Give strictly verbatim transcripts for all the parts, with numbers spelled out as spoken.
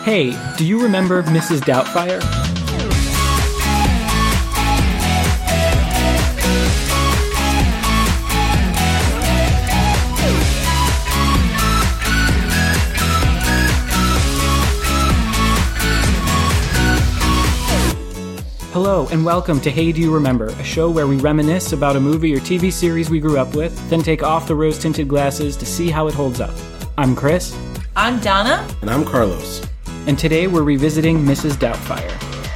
Hey, do you remember Missus Doubtfire? Hello, and welcome to Hey Do You Remember, a show where we reminisce about a movie or T V series we grew up with, then take off the rose-tinted glasses to see how it holds up. I'm Chris. I'm Donna. And I'm Carlos. And today we're revisiting Missus Doubtfire.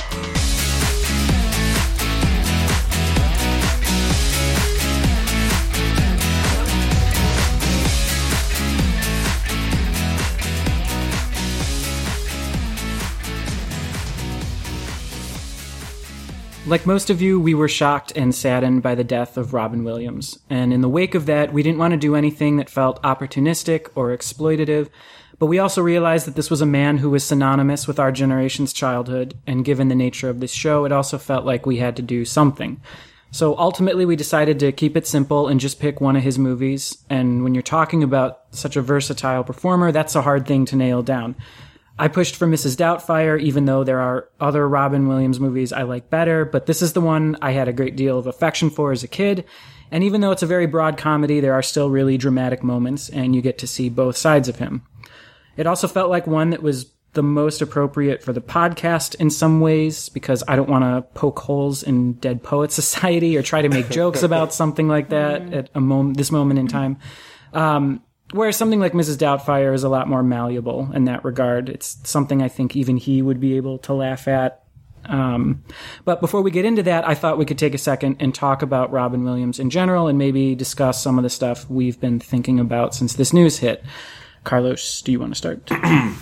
Like most of you, we were shocked and saddened by the death of Robin Williams. And in the wake of that, we didn't want to do anything that felt opportunistic or exploitative, but we also realized that this was a man who was synonymous with our generation's childhood, and given the nature of this show, it also felt like we had to do something. So ultimately, we decided to keep it simple and just pick one of his movies. And when you're talking about such a versatile performer, that's a hard thing to nail down. I pushed for Missus Doubtfire, even though there are other Robin Williams movies I like better, but this is the one I had a great deal of affection for as a kid. And even though it's a very broad comedy, there are still really dramatic moments, and you get to see both sides of him. It also felt like one that was the most appropriate for the podcast in some ways, because I don't want to poke holes in Dead Poets Society or try to make jokes about something like that at a moment, this moment in time. Um, Whereas something like Missus Doubtfire is a lot more malleable in that regard. It's something I think even he would be able to laugh at. Um, but before we get into that, I thought we could take a second and talk about Robin Williams in general and maybe discuss some of the stuff we've been thinking about since this news hit. Carlos, do you want to start?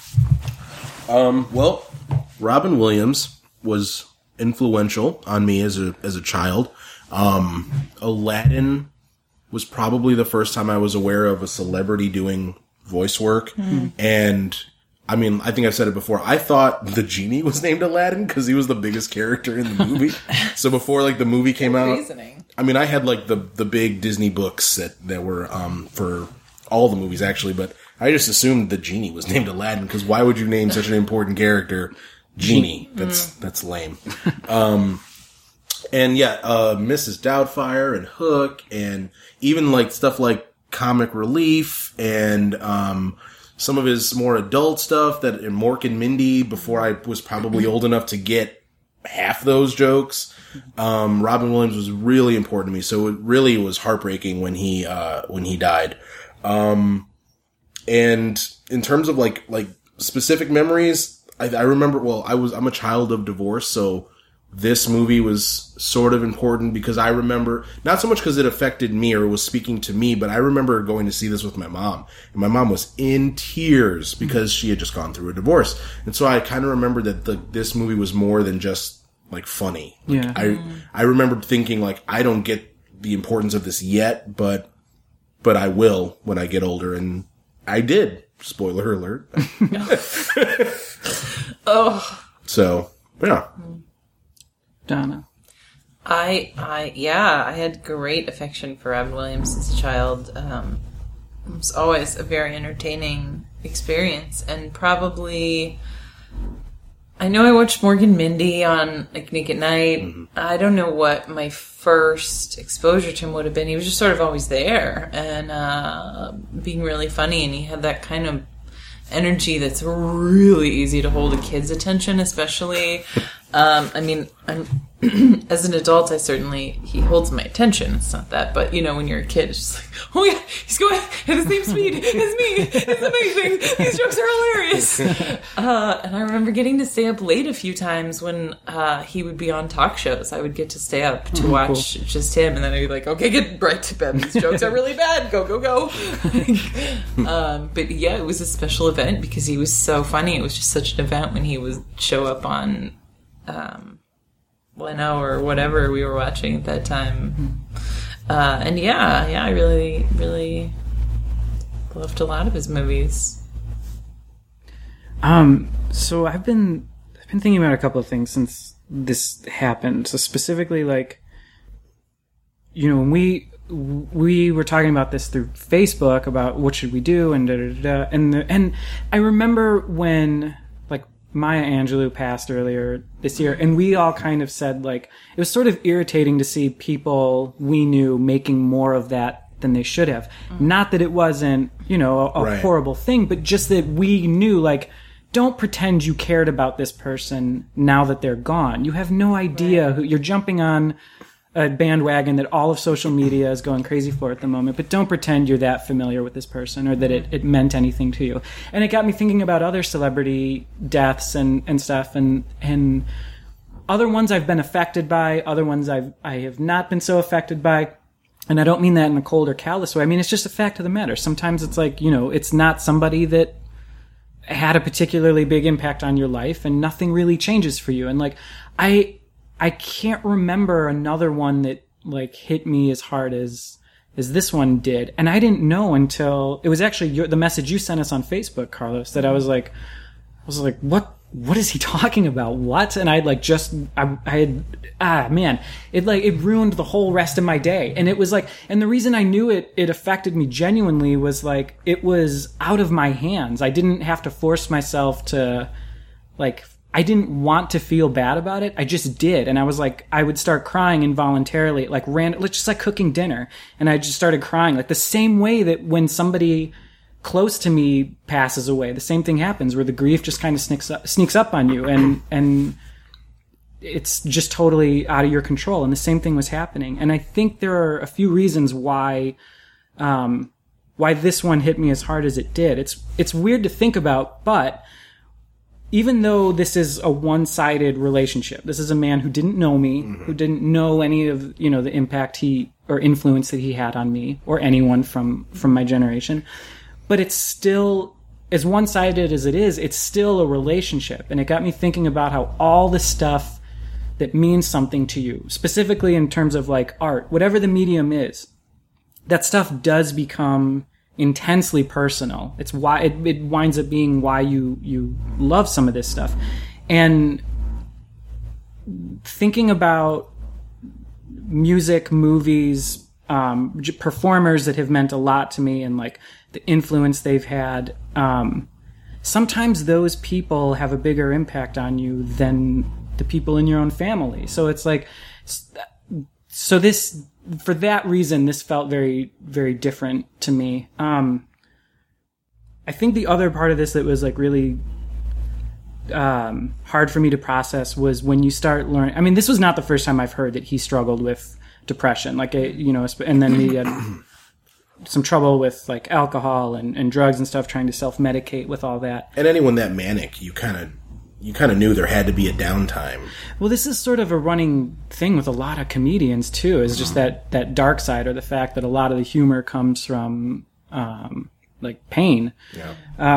um, well, Robin Williams was influential on me as a as a child. Um, Aladdin was probably the first time I was aware of a celebrity doing voice work. Mm. And, I mean, I think I've said it before. I thought the genie was named Aladdin because he was the biggest character in the movie. So before, like, the movie came out, reasoning. I mean, I had, like, the the big Disney books that, that were um, for all the movies, actually. But I just assumed the genie was named Aladdin because why would you name such an important character Genie? That's, mm. that's lame. Um... And yeah, uh, Missus Doubtfire and Hook and even like stuff like Comic Relief and, um, some of his more adult stuff that in Mork and Mindy before I was probably old enough to get half those jokes. Um, Robin Williams was really important to me. So it really was heartbreaking when he, uh, when he died. Um, and in terms of like, like specific memories, I, I remember, well, I was, I'm a child of divorce, so this movie was sort of important because I remember, not so much because it affected me or was speaking to me, but I remember going to see this with my mom. And my mom was in tears because she had just gone through a divorce. And so I kind of remember that the, this movie was more than just, like, funny. Like, yeah. I, I remember thinking, like, I don't get the importance of this yet, but, but I will when I get older. And I did. Spoiler alert. Oh. So, yeah. Donna. I, I, yeah, I had great affection for Robin Williams as a child. Um, it was always a very entertaining experience, and probably, I know I watched Mork and Mindy on like Nick at Night. Mm-hmm. I don't know what my first exposure to him would have been. He was just sort of always there and uh, being really funny, and he had that kind of energy that's really easy to hold a kid's attention, especially. Um, I mean, I'm as an adult, I certainly, he holds my attention. It's not that, but you know, when you're a kid, it's just like, oh yeah, he's going at the same speed as me. It's amazing. These jokes are hilarious. Uh, and I remember getting to stay up late a few times when uh, he would be on talk shows. I would get to stay up to mm, watch cool. just him, and then I'd be like, okay, get right to bed. These jokes are really bad. Go, go, go. um, but yeah, it was a special event because he was so funny. It was just such an event when he would show up on um, Leno or whatever we were watching at that time. Uh, and yeah, yeah, I really, really loved a lot of his movies. Um, so I've been, I've been thinking about a couple of things since this happened. So specifically, like, you know, when we, we were talking about this through Facebook about what should we do and da da da, and the, and I remember when, like, Maya Angelou passed earlier this year, and we all kind of said, like, it was sort of irritating to see people we knew making more of that than they should have. Mm. Not that it wasn't, you know, a, a right. horrible thing, but just that we knew, like, don't pretend you cared about this person now that they're gone. You have no idea right. who you're jumping on a bandwagon that all of social media is going crazy for at the moment, but don't pretend you're that familiar with this person or that it, it meant anything to you. And it got me thinking about other celebrity deaths and, and stuff, and and other ones I've been affected by, other ones I've I have not been so affected by. And I don't mean that in a cold or callous way. I mean, it's just a fact of the matter. Sometimes it's like, you know, it's not somebody that had a particularly big impact on your life and nothing really changes for you. And like, I... I can't remember another one that like hit me as hard as as this one did, and I didn't know until it was actually your, the message you sent us on Facebook, Carlos, that I was like, I was like, what? What is he talking about? What? And I like just I, I had ah man, it like it ruined the whole rest of my day, and it was like, and the reason I knew it it affected me genuinely was like it was out of my hands. I didn't have to force myself to like. I didn't want to feel bad about it. I just did. And I was like, I would start crying involuntarily, like random, just like cooking dinner. And I just started crying like the same way that when somebody close to me passes away, the same thing happens where the grief just kind of sneaks up, sneaks up on you and, and it's just totally out of your control. And the same thing was happening. And I think there are a few reasons why, um, why this one hit me as hard as it did. It's, it's weird to think about, but even though this is a one-sided relationship, this is a man who didn't know me, mm-hmm. who didn't know any of, you know, the impact he, or influence that he had on me, or anyone from, from my generation. But it's still, as one-sided as it is, it's still a relationship. And it got me thinking about how all the stuff that means something to you, specifically in terms of like art, whatever the medium is, that stuff does become intensely personal. It's why it, it winds up being why you you love some of this stuff. And thinking about music, movies, um, performers that have meant a lot to me, and like the influence they've had, um, sometimes those people have a bigger impact on you than the people in your own family. So it's like, so this. For that reason, this felt very, very different to me. Um, I think the other part of this that was like really um, hard for me to process was when you start learning. I mean, this was not the first time I've heard that he struggled with depression. Like, a, you know, and then he had some trouble with like alcohol and, and drugs and stuff, trying to self-medicate with all that. And anyone that manic, you kind of. You kind of knew there had to be a downtime. Well, this is sort of a running thing with a lot of comedians, too, is just that, that dark side, or the fact that a lot of the humor comes from, um, like, pain. Yeah.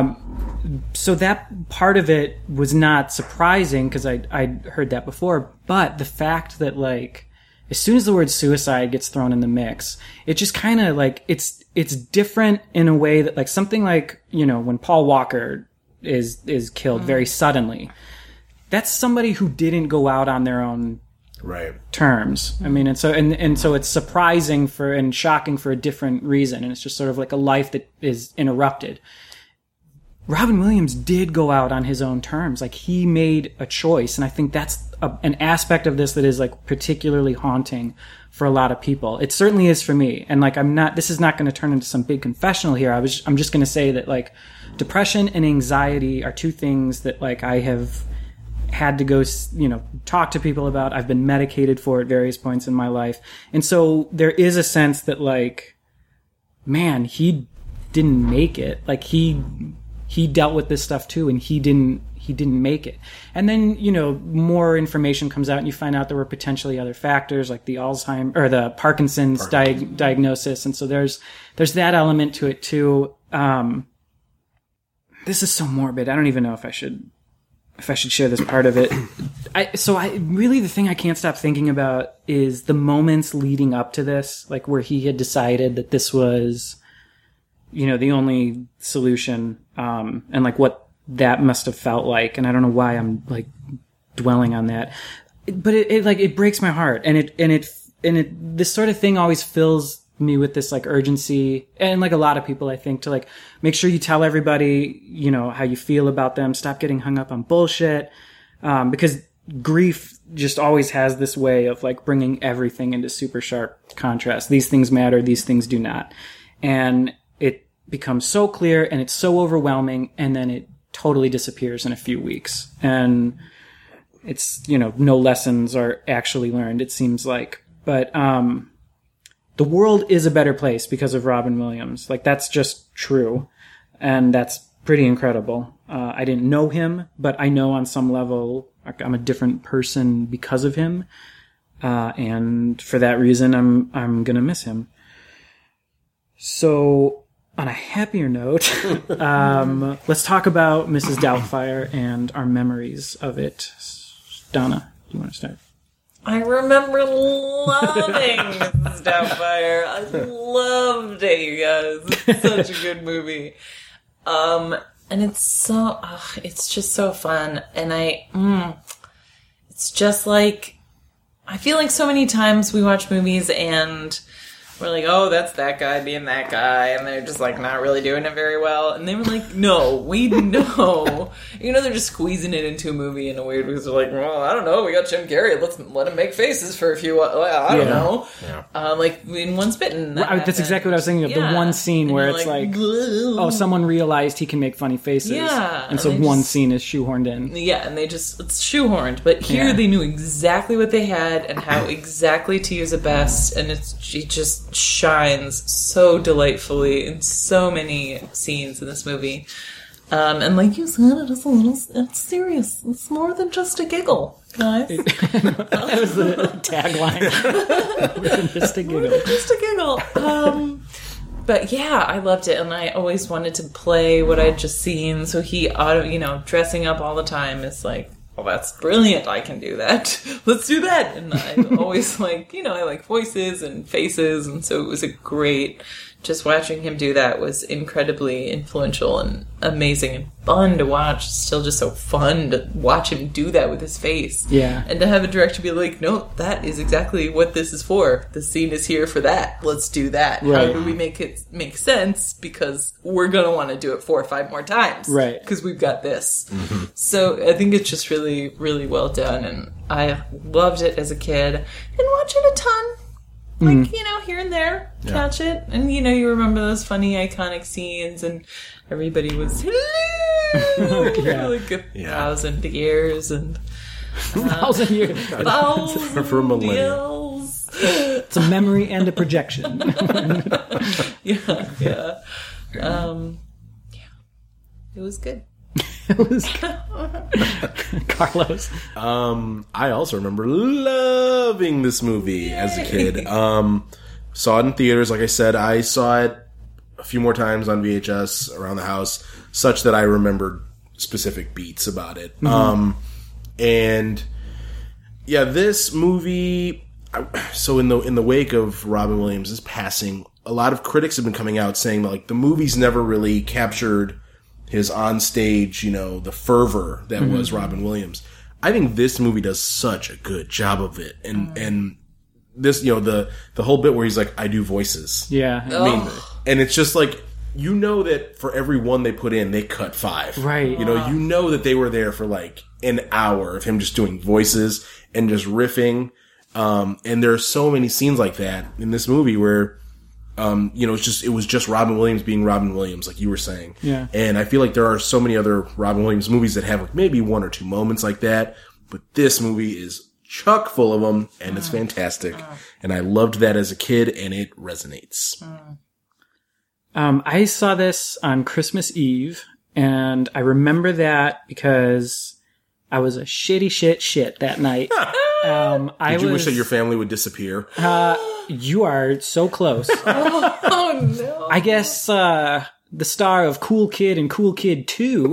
Um, so that part of it was not surprising, because I, I'd heard that before, but the fact that, like, as soon as the word suicide gets thrown in the mix, it just kind of, like, it's, it's different in a way that, like, something like, you know, when Paul Walker is is killed mm. very suddenly. That's somebody who didn't go out on their own right terms. I mean, and so and and so it's surprising for and shocking for a different reason, and it's just sort of like a life that is interrupted. Robin Williams did go out on his own terms. Like, he made a choice, and I think that's a, an aspect of this that is like particularly haunting for a lot of people. It certainly is for me. And like, I'm not, this is not going to turn into some big confessional here. I was, I'm just going to say that like depression and anxiety are two things that like I have had to go, you know, talk to people about. I've been medicated for at various points in my life. And so there is a sense that like, man, he didn't make it. Like he, he dealt with this stuff too, and he didn't, he didn't make it. And then, you know, more information comes out and you find out there were potentially other factors like the Alzheimer's or the Parkinson's Parkinson's. Di- diagnosis. And so there's, there's that element to it too. Um, this is so morbid. I don't even know if I should, if I should share this part of it. I, so I really, the thing I can't stop thinking about is the moments leading up to this, like where he had decided that this was, you know, the only solution, um, and like what that must have felt like. And I don't know why I'm like dwelling on that, but it, it like, it breaks my heart, and it, and it, and it, this sort of thing always fills me with this like urgency, and like a lot of people, I think, to like make sure you tell everybody, you know, how you feel about them. Stop getting hung up on bullshit, um, because grief just always has this way of like bringing everything into super sharp contrast. These things matter, these things do not, and it becomes so clear and it's so overwhelming, and then it totally disappears in a few weeks, and it's, you know, no lessons are actually learned, it seems like. But um the world is a better place because of Robin Williams. Like, that's just true. And that's pretty incredible. Uh, I didn't know him, but I know on some level I'm a different person because of him. Uh, and for that reason, I'm, I'm gonna miss him. So, on a happier note, um, let's talk about Missus Doubtfire and our memories of it. Donna, do you want to start? I remember loving Missus Doubtfire. I loved it, you guys. It's such a good movie. Um, and it's so, oh, it's just so fun. And I, mm, it's just like, I feel like so many times we watch movies and we're like, oh, that's that guy being that guy, and they're just like not really doing it very well. And they were like, no, we know. You know, they're just squeezing it into a movie in a weird way. They're like, well, I don't know, we got Jim Carrey, let's let him make faces for a few, I don't yeah. know. Yeah. Uh, like in Once Bitten. That Well, that's exactly what I was thinking of. Yeah. The one scene And where you're it's like, "Bleh." oh, someone realized he can make funny faces. Yeah, And and so they one just- scene is shoehorned in. Yeah, and they just, it's shoehorned. But here Yeah. they knew exactly what they had and how exactly to use it best. And it's, it just shines so delightfully in so many scenes in this movie. Um, and like you said, it is a little, it's serious. It's more than just a giggle, guys. That was the tagline. Just a giggle. Just a giggle. Um, but yeah, I loved it, and I always wanted to play what I'd just seen. So he, auto, you know, dressing up all the time is like, well, that's brilliant. I can do that. Let's do that. And I always like, you know, I like voices and faces, and so it was a great. Just watching him do that was incredibly influential and amazing and fun to watch. Still just so fun to watch him do that with his face. Yeah. And to have a director be like, no, that is exactly what this is for. The scene is here for that. Let's do that. Right. How do we make it make sense? Because we're going to want to do it four or five more times. Right. Because we've got this. Mm-hmm. So I think it's just really, really well done. And I loved it as a kid. Didn't watch it a ton. Like, mm. you know, here and there, Yeah. catch it. And, you know, you remember those funny, iconic scenes, and everybody was, hello! Yeah. For like a Yeah. thousand years, and Thousand years. thousand For a millennium. years. It's a memory and a projection. Yeah, yeah. Um, yeah. It was good. It was Carlos. Um, I also remember loving this movie as a kid. Um, saw it in theaters. Like I said, I saw it a few more times on V H S around the house, such that I remembered specific beats about it. Mm-hmm. Um, and yeah, this movie. I, so in the in the wake of Robin Williams' passing, a lot of critics have been coming out saying that like the movie's never really captured his on-stage, you know, the fervor that mm-hmm. was Robin Williams. I think this movie does such a good job of it. And mm. and this, you know, the the whole bit where he's like, I do voices. Yeah. I mean, and it's just like, you know that for every one they put in, they cut five. Right. You know, you know that they were there for like an hour of him just doing voices and just riffing. Um, and there are so many scenes like that in this movie where Um, you know, it's just, it was just Robin Williams being Robin Williams, like you were saying. Yeah. And I feel like there are so many other Robin Williams movies that have like maybe one or two moments like that, but this movie is chock full of them, and it's fantastic. And I loved that as a kid, and it resonates. Um, I saw this on Christmas Eve, and I remember that because I was a shitty shit shit that night. Um, I Did you was, wish that your family would disappear? Uh, you are so close. Oh, no. I guess, uh, the star of Cool Kid and Cool Kid two,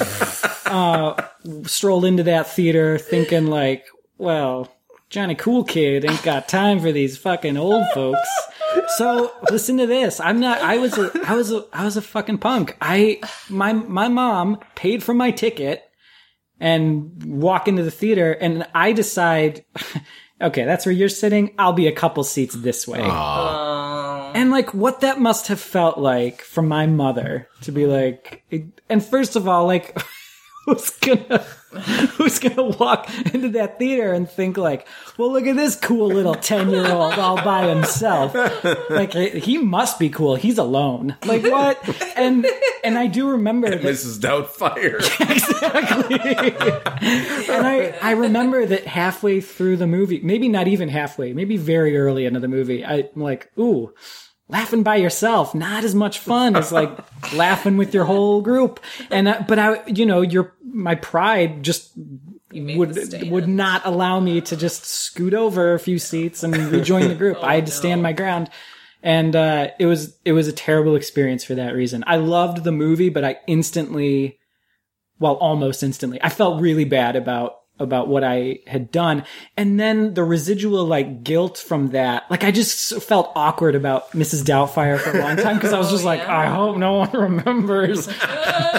uh, strolled into that theater thinking like, well, Johnny Cool Kid ain't got time for these fucking old folks. So listen to this. I'm not, I was a, I was a, I was a fucking punk. I, my, my mom paid for my ticket and walk into the theater, and I decide, okay, that's where you're sitting. I'll be a couple seats this way. Oh. And like what that must have felt like for my mother to be like, and first of all, like, who's gonna, who's gonna walk into that theater and think like, well, look at this cool little ten year old all by himself. Like, he must be cool. He's alone. Like, what? And, and I do remember that, Missus Doubtfire. Exactly. And I, I remember that halfway through the movie, maybe not even halfway, maybe very early into the movie, I'm like, ooh, laughing by yourself, not as much fun as like laughing with your whole group. And, uh, but I, you know, your, my pride just would, would not allow me to just scoot over a few seats and rejoin the group. oh, I had to no. stand my ground. And, uh, it was, it was a terrible experience for that reason. I loved the movie, but I instantly, well, almost instantly, I felt really bad about, about what I had done. And then the residual, like, guilt from that, like, I just felt awkward about Missus Doubtfire for a long time, because I was just oh, like, yeah. I hope no one remembers what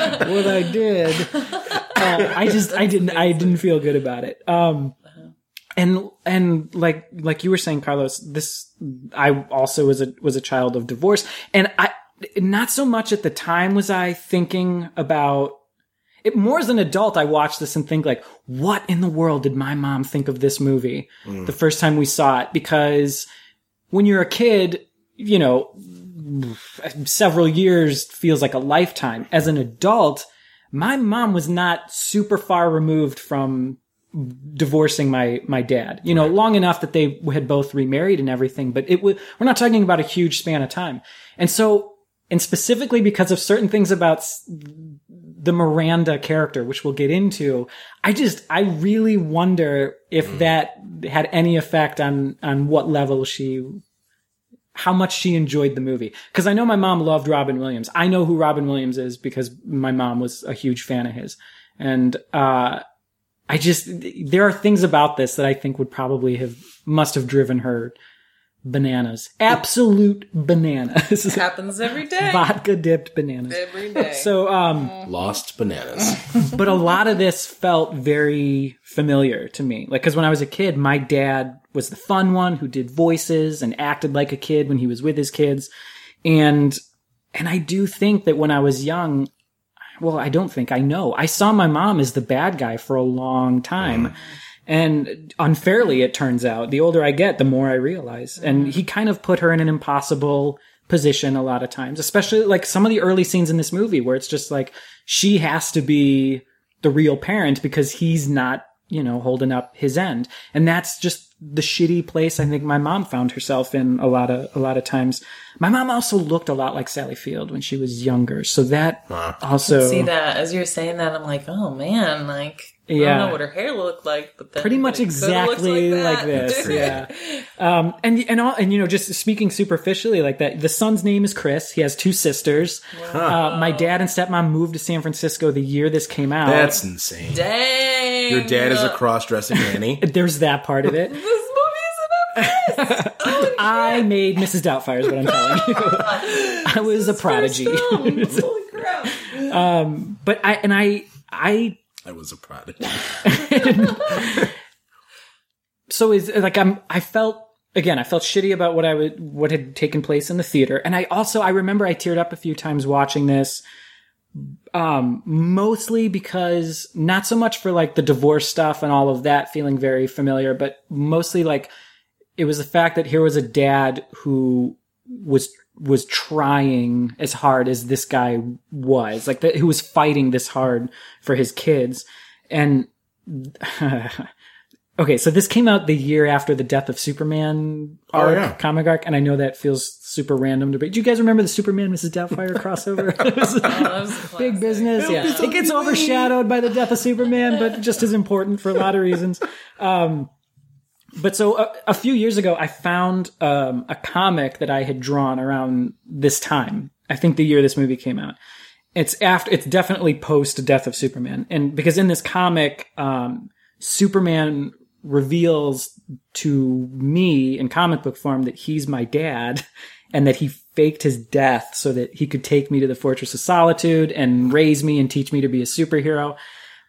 I did. Uh, I just, I didn't, I didn't feel good about it. Um, and, and like, like you were saying, Carlos, this, I also was a, was a child of divorce. And I, not so much at the time was I thinking about, it, more as an adult, I watched this and think like, what in the world did my mom think of this movie mm. the first time we saw it? Because when you're a kid, you know, several years feels like a lifetime. As an adult, my mom was not super far removed from divorcing my, my dad, you know, right. long enough that they had both remarried and everything, but it was, we're not talking about a huge span of time. And so, and specifically because of certain things about the Miranda character, which we'll get into, I just, I really wonder if mm. that had any effect on, on what level she, how much she enjoyed the movie. Cause I know my mom loved Robin Williams. I know who Robin Williams is because my mom was a huge fan of his. And, uh, I just, there are things about this that I think would probably have, must have driven her bananas. Absolute bananas. It happens every day. Vodka dipped bananas. Every day. So, um, lost bananas. But a lot of this felt very familiar to me. Like, cause when I was a kid, my dad was the fun one who did voices and acted like a kid when he was with his kids. And, and I do think that when I was young, well, I don't think I know. I saw my mom as the bad guy for a long time. Mm. And unfairly, it turns out, the older I get, the more I realize. And he kind of put her in an impossible position a lot of times, especially like some of the early scenes in this movie where it's just like, she has to be the real parent because he's not, you know, holding up his end. And that's just the shitty place I think my mom found herself in a lot of, a lot of times. My mom also looked a lot like Sally Field when she was younger. So that huh. also. I see that as you're saying that, I'm like, oh man, like, yeah. I don't know what her hair looked like, but then pretty much exactly like, like this. Yeah. Um, and, and all, and you know, just speaking superficially like that, the son's name is Chris. He has two sisters. Wow. Uh, my dad and stepmom moved to San Francisco the year this came out. That's insane. Dang. Your dad is a cross-dressing nanny. There's that part of it. This movie is about this. Oh, I made Missus Doubtfire is what I'm telling you. I was a prodigy. Holy crap. Um, but I, and I, I, I was a prodigy. So is like I'm. I felt again. I felt shitty about what I would what had taken place in the theater, and I also I remember I teared up a few times watching this. Um, mostly because not so much for like the divorce stuff and all of that feeling very familiar, but mostly like it was the fact that here was a dad who was was trying as hard as this guy was, like that, who was fighting this hard for his kids. And, okay, so this came out the year after the Death of Superman arc, oh, yeah. comic arc, and I know that feels super random to be. Do you guys remember the Superman Missus Doubtfire crossover? It was oh, that was big business. Yeah. It gets overshadowed by the Death of Superman, but just as important for a lot of reasons. Um, But so a, a few years ago, I found um, a comic that I had drawn around this time. I think the year this movie came out. It's after. It's definitely post Death of Superman, and because in this comic, um, Superman reveals to me in comic book form that he's my dad, and that he faked his death so that he could take me to the Fortress of Solitude and raise me and teach me to be a superhero.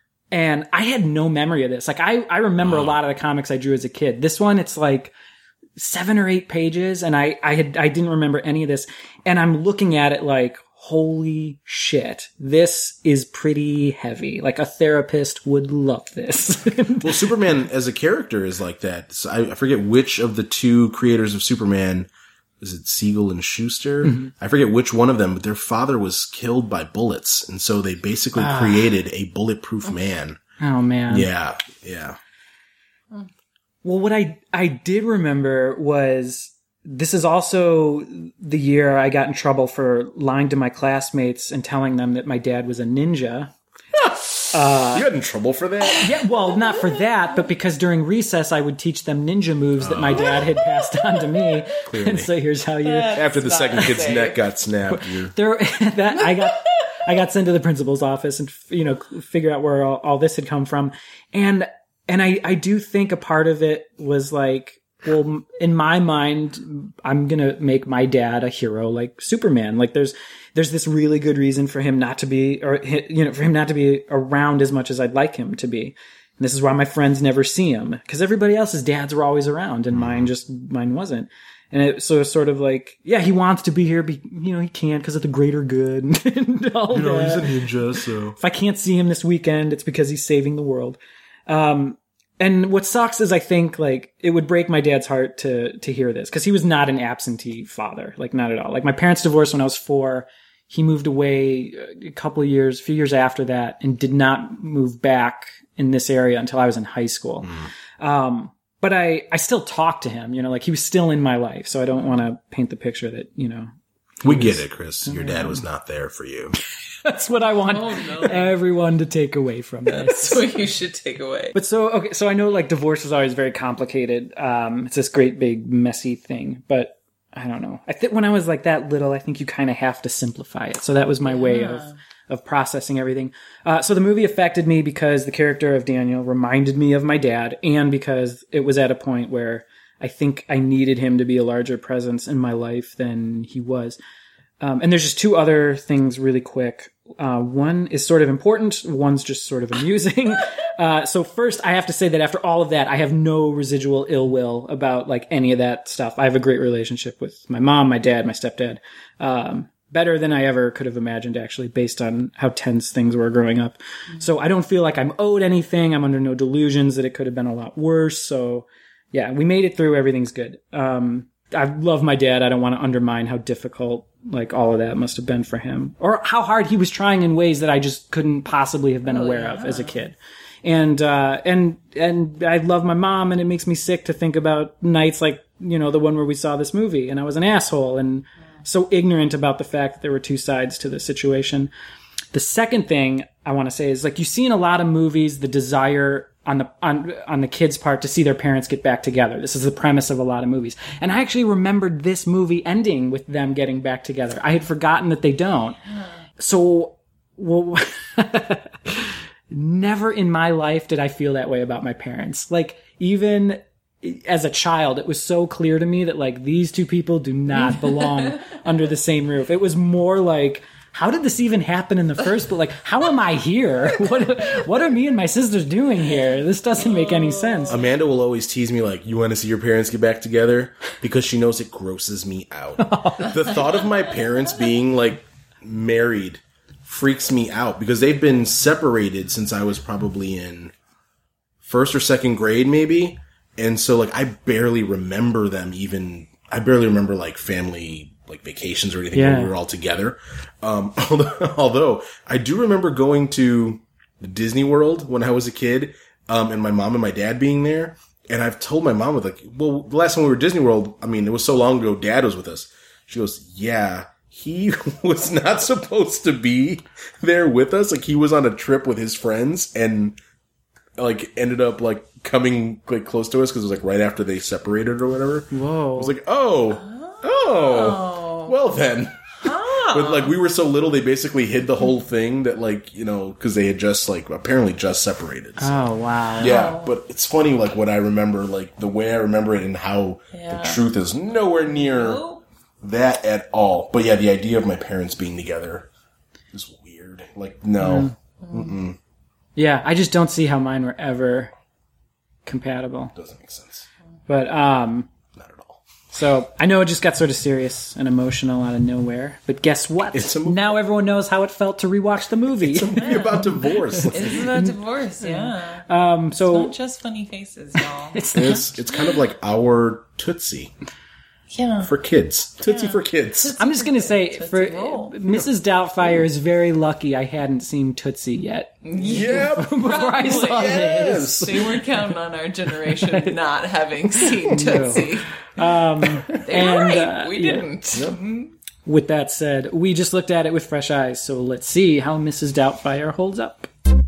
And I had no memory of this. Like, I, I remember wow. a lot of the comics I drew as a kid. This one, it's like seven or eight pages, and I, I had I didn't remember any of this, and I'm looking at it like, holy shit, this is pretty heavy. Like a therapist would love this. Well, Superman as a character is like that. So I, I forget which of the two creators of Superman, is it Siegel and Schuster? Mm-hmm. I forget which one of them, but their father was killed by bullets, and so they basically ah. created a bulletproof man. Oh man. Yeah, yeah. Well, what I I did remember was this is also the year I got in trouble for lying to my classmates and telling them that my dad was a ninja. Uh, you got in trouble for that? Yeah, well, not for that, but because during recess I would teach them ninja moves that my dad had passed on to me. Clearly. And so here's how you... That's After the second kid's safe. neck got snapped. You're... There, that I got... I got sent to the principal's office and, you know, figure out where all, all this had come from. And, and I, I do think a part of it was like, well, in my mind, I'm going to make my dad a hero like Superman. Like there's, there's this really good reason for him not to be, or, you know, for him not to be around as much as I'd like him to be. And this is why my friends never see him, because everybody else's dads were always around and mine just, mine wasn't. And it, so it's sort of like, yeah, he wants to be here, but, you know, he can't because of the greater good. And all you know, that. he's a ninja, so. If I can't see him this weekend, it's because he's saving the world. Um, and what sucks is I think, like, it would break my dad's heart to, to hear this, because he was not an absentee father. Like, not at all. Like, my parents divorced when I was four. He moved away a couple of years, a few years after that, and did not move back in this area until I was in high school. Mm. Um, But I, I still talk to him, you know, like he was still in my life. So I don't want to paint the picture that, you know. We was, get it, Chris. Your dad was not there for you. That's what I want oh, no. everyone to take away from this. That's what you should take away. But so, okay, so I know like divorce is always very complicated. Um, it's this great big messy thing, but I don't know. I think when I was like that little, I think you kind of have to simplify it. So that was my yeah. way of, of processing everything. Uh, so the movie affected me because the character of Daniel reminded me of my dad, and because it was at a point where I think I needed him to be a larger presence in my life than he was. Um, and there's just two other things really quick. Uh, one is sort of important. One's just sort of amusing. uh, so first, I have to say that after all of that, I have no residual ill will about like any of that stuff. I have a great relationship with my mom, my dad, my stepdad. Um, better than I ever could have imagined, actually, based on how tense things were growing up. Mm-hmm. So I don't feel like I'm owed anything. I'm under no delusions that it could have been a lot worse. So yeah, we made it through. Everything's good. Um, I love my dad. I don't want to undermine how difficult like all of that must have been for him, or how hard he was trying in ways that I just couldn't possibly have been oh, aware yeah. of as a kid. And, uh, and, and I love my mom, and it makes me sick to think about nights like, you know, the one where we saw this movie and I was an asshole and so ignorant about the fact that there were two sides to the situation. The second thing I want to say is like you see in a lot of movies the desire on the on on the kids' part to see their parents get back together. This is the premise of a lot of movies. And I actually remembered this movie ending with them getting back together. I had forgotten that they don't. So, well, never in my life did I feel that way about my parents. Like, even as a child, it was so clear to me that, like, these two people do not belong under the same roof. It was more like, how did this even happen in the first place? Like, how am I here? What what are me and my sisters doing here? This doesn't make any sense. Amanda will always tease me like, you want to see your parents get back together? Because she knows it grosses me out. The thought of my parents being, like, married freaks me out because they've been separated since I was probably in first or second grade, maybe. And so, like, I barely remember them even, I barely remember, like, family, like, vacations or anything yeah. when we were all together. Um, although, although, I do remember going to Disney World when I was a kid, um, and my mom and my dad being there. And I've told my mom, like, well, the last time we were at Disney World, I mean, it was so long ago, Dad was with us. She goes, yeah, he was not supposed to be there with us. Like, he was on a trip with his friends and, like, ended up, like, coming, like, close to us because it was, like, right after they separated or whatever. Whoa. I was like, oh, oh, oh. well then. Oh. But, like, we were so little, they basically hid the whole thing that, like, you know, because they had just, like, apparently just separated. So. Oh, wow. Yeah, but it's funny, like, what I remember, like, the way I remember it and how yeah. the truth is nowhere near oh. that at all. But, yeah, the idea of my parents being together is weird. Like, no. Mm. Mm-mm. Yeah, I just don't see how mine were ever compatible. Doesn't make sense. But, um... Not at all. So I know it just got sort of serious and emotional out of nowhere, but guess what? It's a movie. Now everyone knows how it felt to rewatch the movie. It's a movie about divorce. It's about divorce, yeah. Um, so Not just funny faces, y'all. it's It's it's kind of like our Tootsie yeah. for kids. Tootsie Yeah. for kids. I'm just gonna say Tootsie for Roll. Missus Doubtfire is very lucky I hadn't seen Tootsie yet Yep. before I saw this. Yes. They were counting on our generation not having seen Tootsie. Um, They were and right. uh, we yeah. didn't. With that said, we just looked at it with fresh eyes, so let's see how Missus Doubtfire holds up.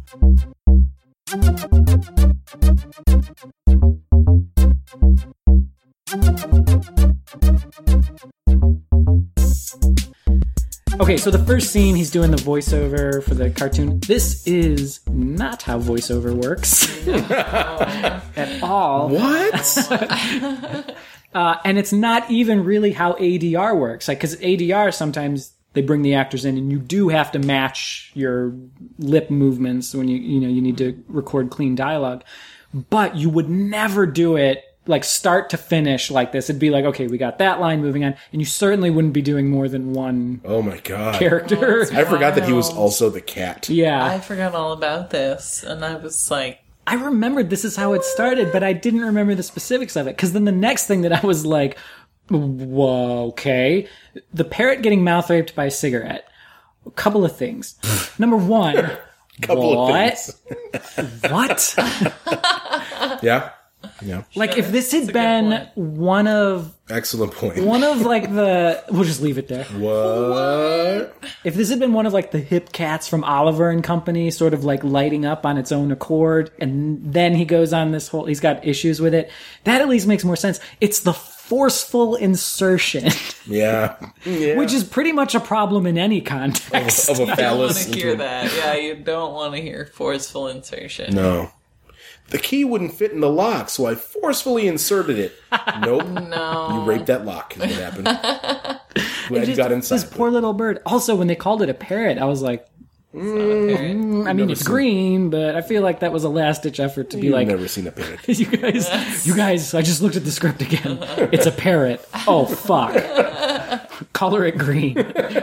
Okay, so the first scene, he's doing the voiceover for the cartoon. This is not how voiceover works at all. What? Uh, and it's not even really how A D R works. Like, because A D R, sometimes they bring the actors in and you do have to match your lip movements when you, you know, you need to record clean dialogue. But you would never do it like start to finish like this. It'd be like, okay, we got that line, moving on. And you certainly wouldn't be doing more than one Oh my god. character. I forgot that he was Wild. also the cat. Yeah. I forgot all about this, and I was like, I remembered this is how it started, but I didn't remember the specifics of it. Because then the next thing that I was like, whoa, okay. The parrot getting mouth raped by a cigarette. A couple of things. Number one, Couple what? of things. What? Yeah. Yeah. Like, if this had a good been point. one of, Excellent point. one of like the, we'll just leave it there. What? If this had been one of like the hip cats from Oliver and Company, sort of like lighting up on its own accord, and then he goes on this whole, he's got issues with it, that at least makes more sense. It's the forceful insertion, Yeah. Yeah. which is pretty much a problem in any context. of a I don't want phallus. to hear that. Yeah, you don't want to hear forceful insertion. No. The key wouldn't fit in the lock, so I forcefully inserted it. Nope. No. You raped that lock, is what happened. Glad you Just got inside. this poor little bird. Also, when they called it a parrot, I was like, Mm, I mean, Never it's seen- green, but I feel like that was a last ditch effort to be You've like, never seen a parrot. you guys, you guys, I just looked at the script again. It's a parrot. Oh, fuck. Color it green.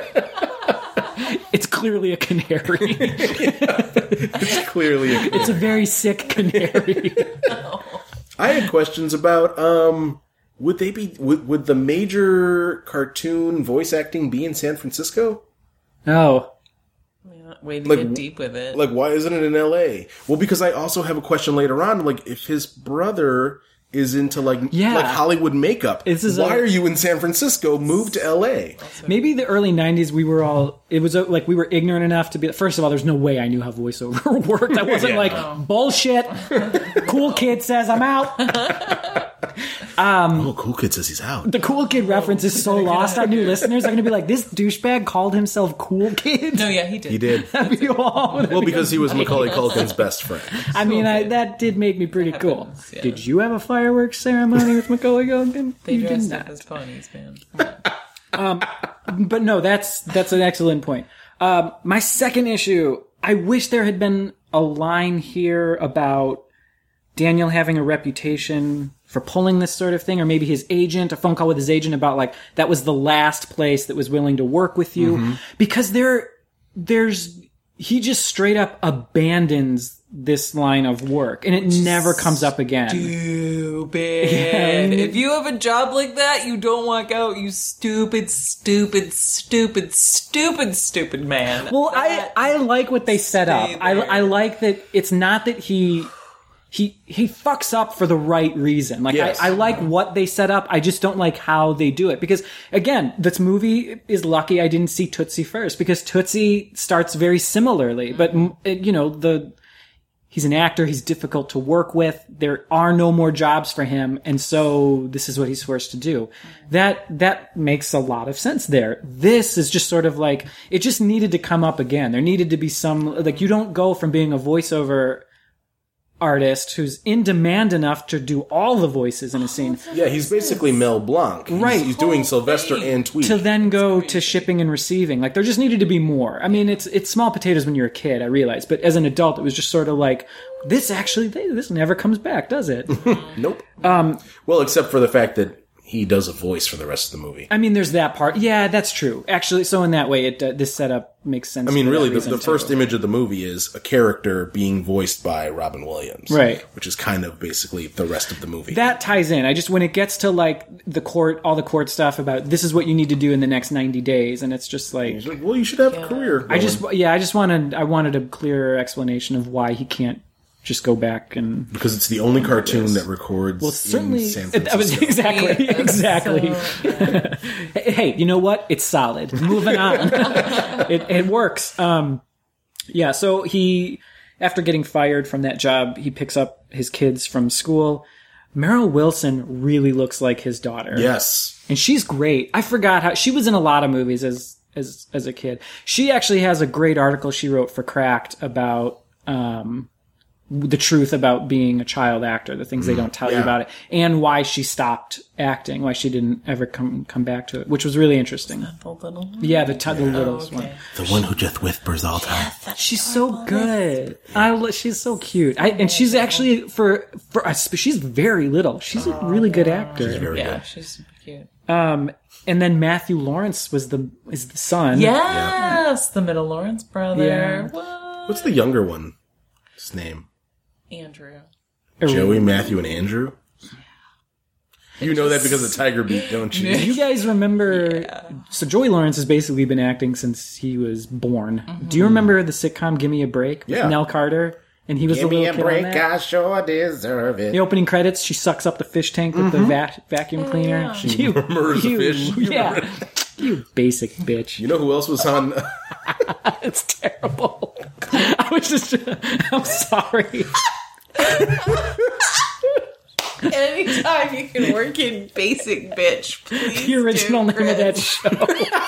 It's clearly a canary. It's clearly a It's a very sick canary. I had questions about um would they be would, would the major cartoon voice acting be in San Francisco? Oh. Yeah, way to Like- get deep with it. Like why isn't it in L A? Well, because I also have a question later on like if his brother is into like Yeah. like Hollywood makeup. This is why a- are you in San Francisco? Move to L A. Maybe the early nineties, we were all, it was uh, like we were ignorant enough to be, first of all, there's no way I knew how voiceover worked. I wasn't Yeah. like, bullshit. Cool kid says I'm out. Oh, cool kid says he's out. The cool kid reference is so lost on new listeners. They're going to be like, this douchebag called himself cool kid? no, yeah, he did. He did. That'd be all- Well, because he was Macaulay Culkin's best friend. I mean, I, that did make me pretty cool. happens, yeah. Did you have a fireworks ceremony with Macaulay Culkin? They You did dressed not. up as ponies, man. Come on. But no, that's that's an excellent point. Um, my second issue, I wish there had been a line here about Daniel having a reputation for pulling this sort of thing, or maybe his agent, a phone call with his agent about like, that was the last place that was willing to work with you. Because there, there's, he just straight up abandons this line of work and it never comes up again. Stupid. If you have a job like that, you don't walk out, you stupid, stupid, stupid, stupid, stupid man. Well, I, I like what they set up. Stay I, there. I like that it's not that he he he fucks up for the right reason. Like Yes. I, I like what they set up. I just don't like how they do it. Because again, this movie is lucky I didn't see Tootsie first because Tootsie starts very similarly. But mm, it- you know, the he's an actor. He's difficult to work with. There are no more jobs for him, and so this is what he's forced to do. That that makes a lot of sense there. This is just sort of like it just needed to come up again. There needed to be some like you don't go from being a voiceover artist who's in demand enough to do all the voices in a scene Yeah, he's basically Mel Blanc. He's, Right. He's doing Whole Sylvester thing. and Tweet. to then go to shipping and receiving. Like there just needed to be more. I mean, it's it's small potatoes when you're a kid, I realize, but as an adult, it was just sort of like this. Actually, this never comes back, does it? Nope. Um. Well, except for the fact that he does a voice for the rest of the movie. I mean, there's that part. Yeah, that's true. Actually, so in that way, it uh, this setup makes sense. I mean, for really, that the, reason, the first too. image of the movie is a character being voiced by Robin Williams. Right. Which is kind of basically the rest of the movie. That ties in. I just, when it gets to like the court, all the court stuff about this is what you need to do in the next ninety days, and it's just like, He's like, well, you should have a career. I just, going. yeah, I just wanted, I wanted a clearer explanation of why he can't just go back and. Because it's the only cartoon that records Well, certainly, in San that was Francisco. exactly, That's exactly. so Hey, you know what? It's solid. Moving on. it, it works. Um, yeah. So he, after getting fired from that job, he picks up his kids from school. Meryl Wilson really looks like his daughter. Yes. And she's great. I forgot how she was in a lot of movies as as as a kid. She actually has a great article she wrote for Cracked about um the truth about being a child actor, the things they don't tell you yeah. about it, and why she stopped acting, why she didn't ever come come back to it, which was really interesting. The little one? Yeah, the, t- the Oh, littlest okay. one. The one who just whispers all the time. She's so good. I lo- she's so cute. I, and she's actually for for us, she's very little. She's a really good actor. She's very Yeah, good. she's super cute. Um, and then Matthew Lawrence was the is the son. Yes, the middle Lawrence brother. Yeah. What? What's the younger one? His name? Andrew. Joey, Matthew, and Andrew? You know that because of Tiger Beat, don't you? You guys remember? So Joey Lawrence has basically been acting since he was born. Do you remember the sitcom "Give Me a Break" with Yeah. Nell Carter? And he was Give the me little a kid break, on that. I sure deserve it. The opening credits, she sucks up the fish tank with the va- vacuum cleaner. You, murders the you- fish. Yeah, you basic bitch. You know who else was on? It's terrible. I was just. I'm sorry. Anytime you can work in basic bitch, please. The original do, name of that Chris. show.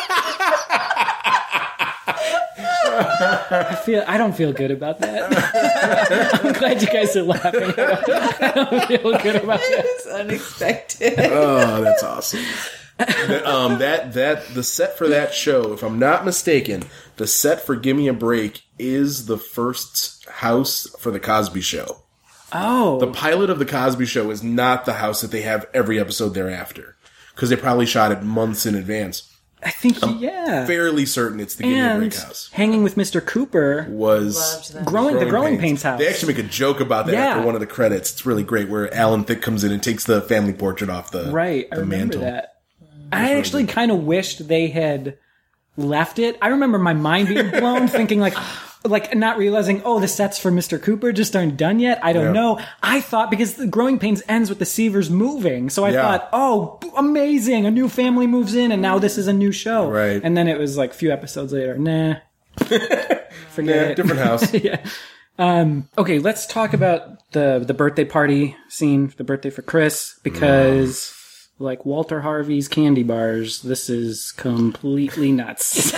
I feel I don't feel good about that. I'm glad you guys are laughing. I don't feel good about that. It's unexpected. Oh, that's awesome. The- um, that that the set for that show, if I'm not mistaken, the set for "Give Me a Break" is the first house for the Cosby Show. Oh, The pilot of the Cosby Show is not the house that they have every episode thereafter, because they probably shot it months in advance. I think yeah. Fairly certain it's the "Give Me a And Break" house. Hanging with Mister Cooper, Was Loved that. growing the growing pains house. They actually make a joke about that Yeah. after one of the credits. It's really great, where Alan Thicke comes in and takes the family portrait off the Right, I the remember mantle. that. I actually kind of wished they had left it. I remember my mind being blown, thinking like, like not realizing, oh, the sets for Mister Cooper just aren't done yet. I don't Yeah. know. I thought because the Growing Pains ends with the Seavers moving, so I Yeah. thought, oh, b- amazing, a new family moves in, and now this is a new show. Right. And then it was like a few episodes later, nah, forget Yeah, it. different house. yeah. Um, okay, let's talk about the the birthday party scene, the birthday for Chris, because like Walter Harvey's candy bars, this is completely nuts.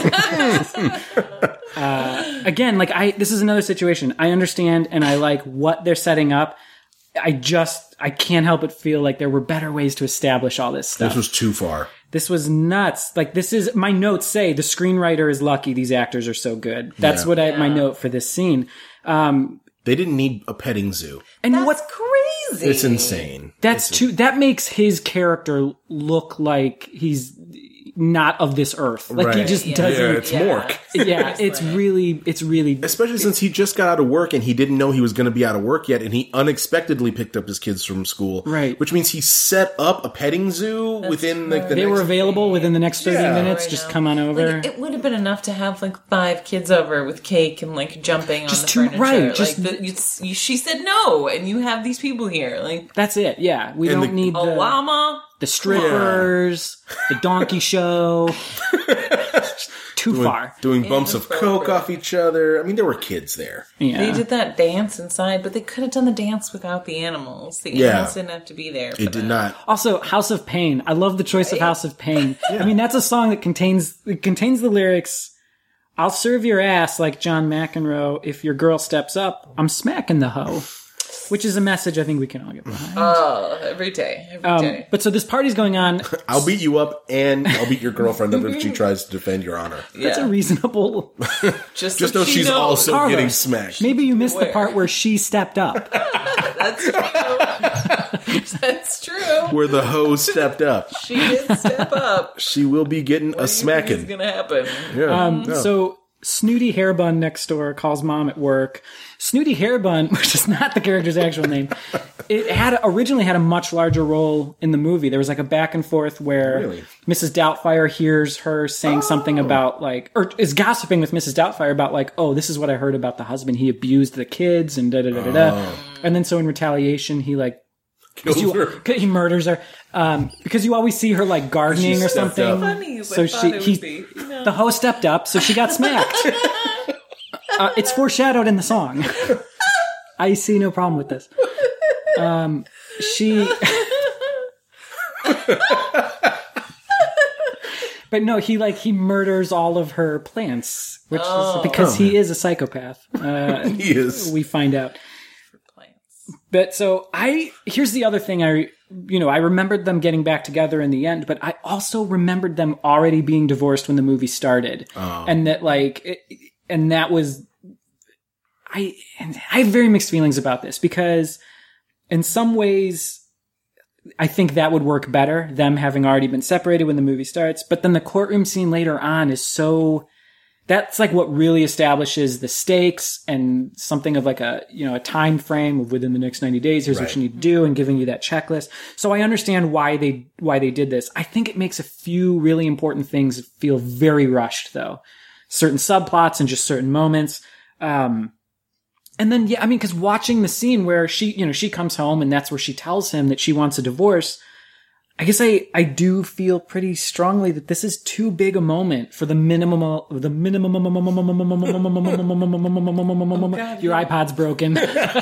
uh, again, like I, this is another situation. I understand and I like what they're setting up. I just, I can't help but feel like there were better ways to establish all this stuff. This was too far. This was nuts. Like this is, my notes say the screenwriter is lucky these actors are so good. That's Yeah. what I, my note for this scene. Um, They didn't need a petting zoo. and That's what, crazy. It's insane. that's It's- too, that makes his character look like he's not of this earth. Like he Right. just Yeah. doesn't. Yeah, it's Mork. Yeah, it's Seriously. really, it's really, Especially since he just got out of work and he didn't know he was going to be out of work yet, and he unexpectedly picked up his kids from school. Right. Which means he set up a petting zoo within like the they next were available within the next thirty Yeah. minutes. Right Just now. come on over. Like, it would have been enough to have like five kids over with cake and like jumping Just on the two- furniture. right, Like just- the, you, you, she said no, and you have these people here. Like That's it. Yeah. We And don't the- need a the, llama. the strippers, the donkey show. Too doing, far. doing bumps of coke Inappropriate. off each other. I mean, there were kids there. Yeah. They did that dance inside, but they could have done the dance without the animals. The Yeah. animals didn't have to be there. For It did that. not. Also, House of Pain. I love the choice of House of Pain. I mean, that's a song that contains it contains the lyrics. I'll serve your ass like John McEnroe. If your girl steps up, I'm smacking the hoe. Which is a message I think we can all get behind. Oh, every day, every Um, day. but so this party's going on. I'll beat you up and I'll beat your girlfriend up if she tries to defend your honor. That's Yeah. a reasonable. Just, Just so though she she's knows. also Carlos, getting smashed. Maybe you missed the Where? part where she stepped up. That's true. That's true. Where the hoe stepped up. She did step up. She will be getting What a do you think is smacking. going to happen? Yeah. Um, yeah. So Snooty Hairbun next door calls mom at work. Snooty Hairbun, which is not the character's actual name, it had originally had a much larger role in the movie. There was like a back and forth where Really? Missus Doubtfire hears her saying Oh. something about like, or is gossiping with Missus Doubtfire about like, oh, this is what I heard about the husband. He abused the kids and da da da da da. And then so in retaliation, he like Kills you- her. he murders her um, because you always see her like gardening She or stepped something. up. Funny as So I she thought it he would be. You know. the hoe stepped up, so she got smacked. uh, it's foreshadowed in the song. I see no problem with this. Um, she, but no, he like he murders all of her plants, which Oh. is because he is a psychopath. Uh, He is. we find out. Plants. But so I, here's the other thing I, you know, I remembered them getting back together in the end, but I also remembered them already being divorced when the movie started. Oh. And that like, it, and that was, I, and I have very mixed feelings about this because in some ways, I think that would work better, them having already been separated when the movie starts. But then the courtroom scene later on is so, that's like what really establishes the stakes and something of like a, you know, a time frame of within the next ninety days, here's Right. what you need to do, and giving you that checklist. So I understand why they, why they did this. I think it makes a few really important things feel very rushed though. Certain subplots and just certain moments. Um, and then, yeah, I mean, cause watching the scene where she, you know, she comes home and that's where she tells him that she wants a divorce. I guess I, I do feel pretty strongly that this is too big a moment for the minimum, the minimum, your iPod's broken.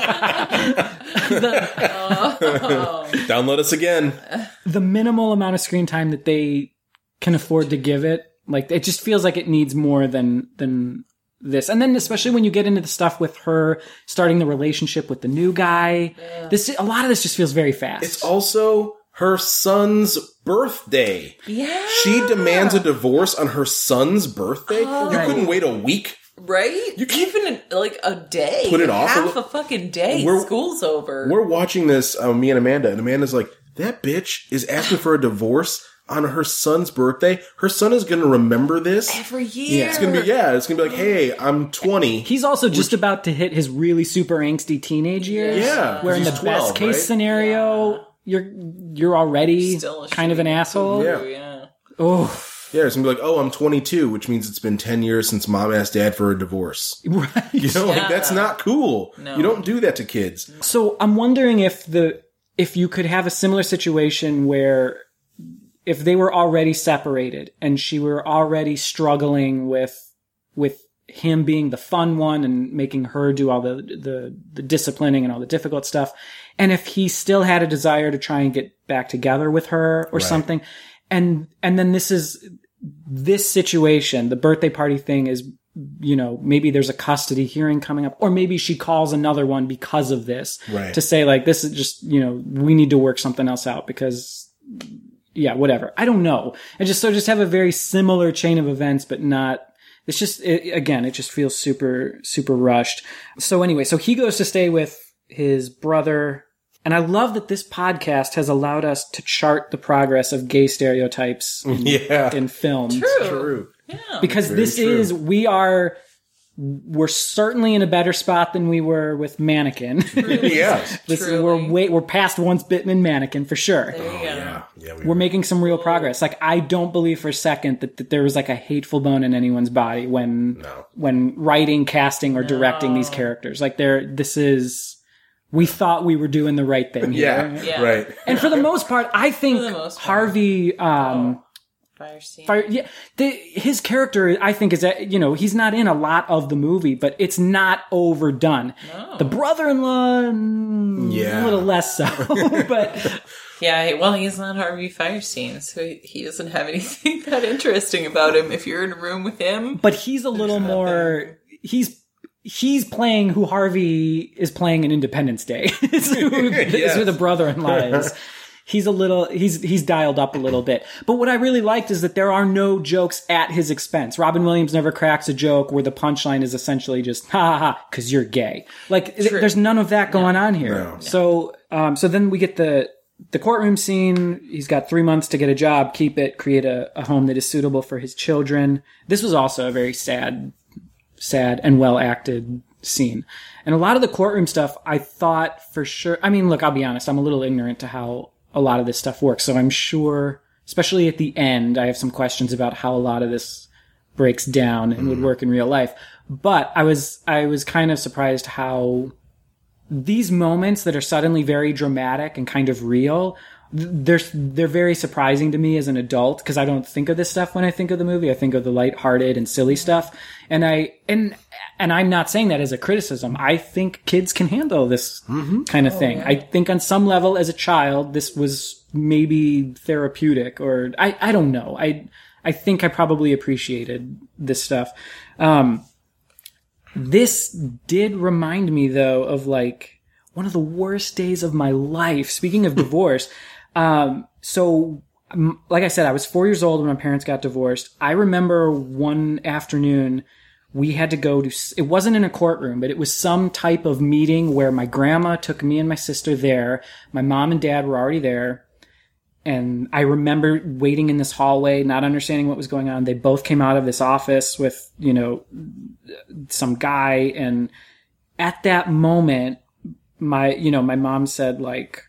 Download us again. The minimal amount of screen time that they can afford to give it. Like, it just feels like it needs more than, than this. And then especially when you get into the stuff with her starting the relationship with the new guy, this, a lot of this just feels very fast. It's also her son's birthday. Yeah. She demands a divorce on her son's birthday. Oh. You Right. couldn't wait a week. Right? You can't- Even a, like a day. Put it off a Half li- a fucking day. We're- School's over. We're watching this, uh, me and Amanda, and Amanda's like, that bitch is asking for a divorce on her son's birthday. Her son is going to remember this. Every year. It's going to be, yeah, it's going to be like, hey, I'm twenty. He's also just about to hit his really super angsty teenage years. Yeah, Where in the he's best twelve, case right? scenario, you're you're already Still a kind of an shitty- asshole. Yeah. Yeah. Oh, Yeah, it's going to be like, oh, I'm twenty-two, which means it's been ten years since mom asked dad for a divorce. right. You know, like, Yeah. that's not cool. No. You don't do that to kids. So I'm wondering if the if you could have a similar situation where if they were already separated and she were already struggling with with him being the fun one and making her do all the the the disciplining and all the difficult stuff, and if he still had a desire to try and get back together with her or Right. something, and and then this is this situation, the birthday party thing is, you know, maybe there's a custody hearing coming up, or maybe she calls another one because of this Right. to say like, this is just, you know, we need to work something else out because, yeah, whatever. I don't know. And just, so just have a very similar chain of events, but not, it's just, it, again, it just feels super, super rushed. So anyway, so he goes to stay with his brother. And I love that this podcast has allowed us to chart the progress of gay stereotypes in, Yeah. in film. True. True. Yeah. Because Very this true. is, we are, we're certainly in a better spot than we were with Mannequin. Yeah. This is, Truly. we're way, we're past once bitten in Mannequin for sure. There you go. Yeah. Yeah. We We're making some real progress. Like, I don't believe for a second that, that there was like a hateful bone in anyone's body when, No. when writing, casting, or directing these characters. Like, there, this is, we thought we were doing the right thing here. Yeah. Yeah. Right. And for the most part, I think For the most part. Harvey, um, Fire scene. Fire, yeah, the, his character, I think, is that, you know, he's not in a lot of the movie, but it's not overdone. No. The brother-in-law, mm, Yeah. a little less so, but Yeah, well, he's not Harvey Firestein, so he, he doesn't have anything that interesting about him. If you're in a room with him, but he's a little more. He's he's playing who Harvey is playing in Independence Day. is, who, is Yes. who the brother-in-law is. He's a little, he's, he's dialed up a little bit. But what I really liked is that there are no jokes at his expense. Robin Williams never cracks a joke where the punchline is essentially just, ha ha ha, cause you're gay. Like, th- True. there's none of that going on here. No. So, um, so then we get the, the courtroom scene, he's got three months to get a job, keep it, create a, a home that is suitable for his children. This was also a very sad, sad and well acted scene. And a lot of the courtroom stuff, I thought for sure, I mean, look, I'll be honest, I'm a little ignorant to how a lot of this stuff works. So I'm sure, especially at the end, I have some questions about how a lot of this breaks down and would work in real life. But I was, I was kind of surprised how these moments that are suddenly very dramatic and kind of real, they're, they're very surprising to me as an adult, because I don't think of this stuff when I think of the movie. I think of the lighthearted and silly stuff. And I, and, and I'm not saying that as a criticism. I think kids can handle this mm-hmm. kind of oh, thing. Yeah. I think on some level as a child, this was maybe therapeutic, or I, I don't know. I, I think I probably appreciated this stuff. Um, This did remind me, though, of like one of the worst days of my life. Speaking of divorce, um, so um, like I said, I was four years old when my parents got divorced. I remember one afternoon we had to go to, it wasn't in a courtroom, but it was some type of meeting where my grandma took me and my sister there. My mom and dad were already there. And I remember waiting in this hallway, not understanding what was going on. They both came out of this office with, you know, some guy. And at that moment, my, you know, my mom said, like,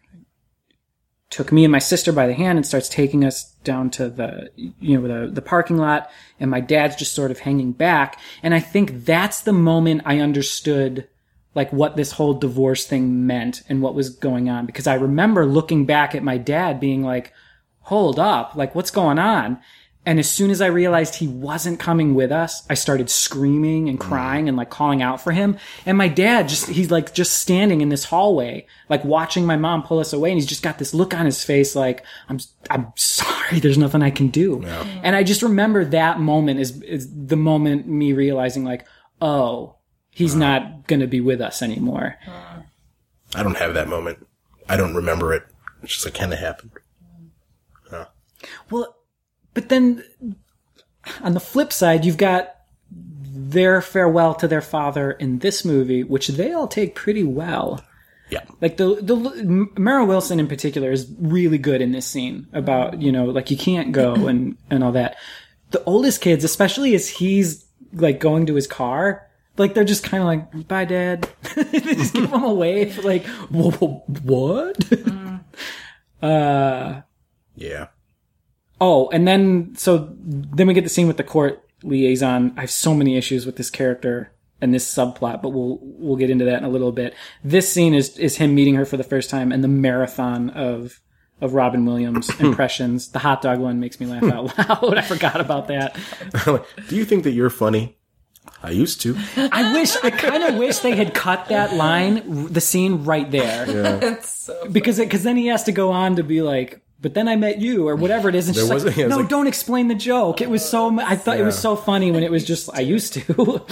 took me and my sister by the hand and starts taking us down to the, you know, the, the parking lot. And my dad's just sort of hanging back. And I think that's the moment I understood like what this whole divorce thing meant and what was going on. Because I remember looking back at my dad being like, hold up, like what's going on? And as soon as I realized he wasn't coming with us, I started screaming and crying and like calling out for him. And my dad just, he's like just standing in this hallway, like watching my mom pull us away. And he's just got this look on his face like, I'm, I'm sorry, there's nothing I can do. Yeah. And I just remember that moment is, is the moment me realizing like, oh, he's uh, not going to be with us anymore. I don't have that moment. I don't remember it. It's just like kind of happened. Uh. Well, but then on the flip side, you've got their farewell to their father in this movie, which they all take pretty well. Yeah. Like the, the, Mara Wilson in particular is really good in this scene about, you know, like you can't go and, and all that. The oldest kids, especially as he's like going to his car, like, they're just kind of like, bye, Dad. They just give him away. For like, what? Mm. uh, yeah. Oh, and then, so then we get the scene with the court liaison. I have so many issues with this character and this subplot, but we'll, we'll get into that in a little bit. This scene is, is him meeting her for the first time and the marathon of, of Robin Williams impressions. The hot dog one makes me laugh out loud. I forgot about that. Do you think that you're funny? I used to. I wish, I kind of wish they had cut that line, the scene right there. Yeah. That's so funny. Because it, cause then he has to go on to be like, but then I met you, or whatever it is. And she's like, was, yeah, no, like, don't explain the joke. It was so, I thought yeah. it was so funny when it was just, I used to.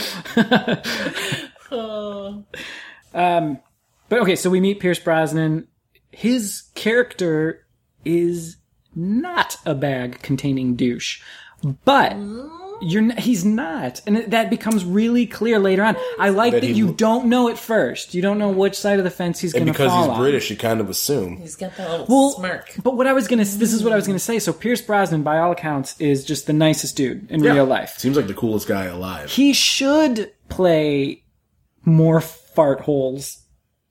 oh. um, but okay, so we meet Pierce Brosnan. His character is not a bag containing douche, but you're n- he's not, and it, that becomes really clear later on. I like that, that you don't know at first. You don't know which side of the fence he's going to fall on. And because he's British, you kind of assume he's got that little well, smirk. But what I was gonna, this is what I was gonna say. So Pierce Brosnan, by all accounts, is just the nicest dude in yeah. real life. Seems like the coolest guy alive. He should play more fart holes.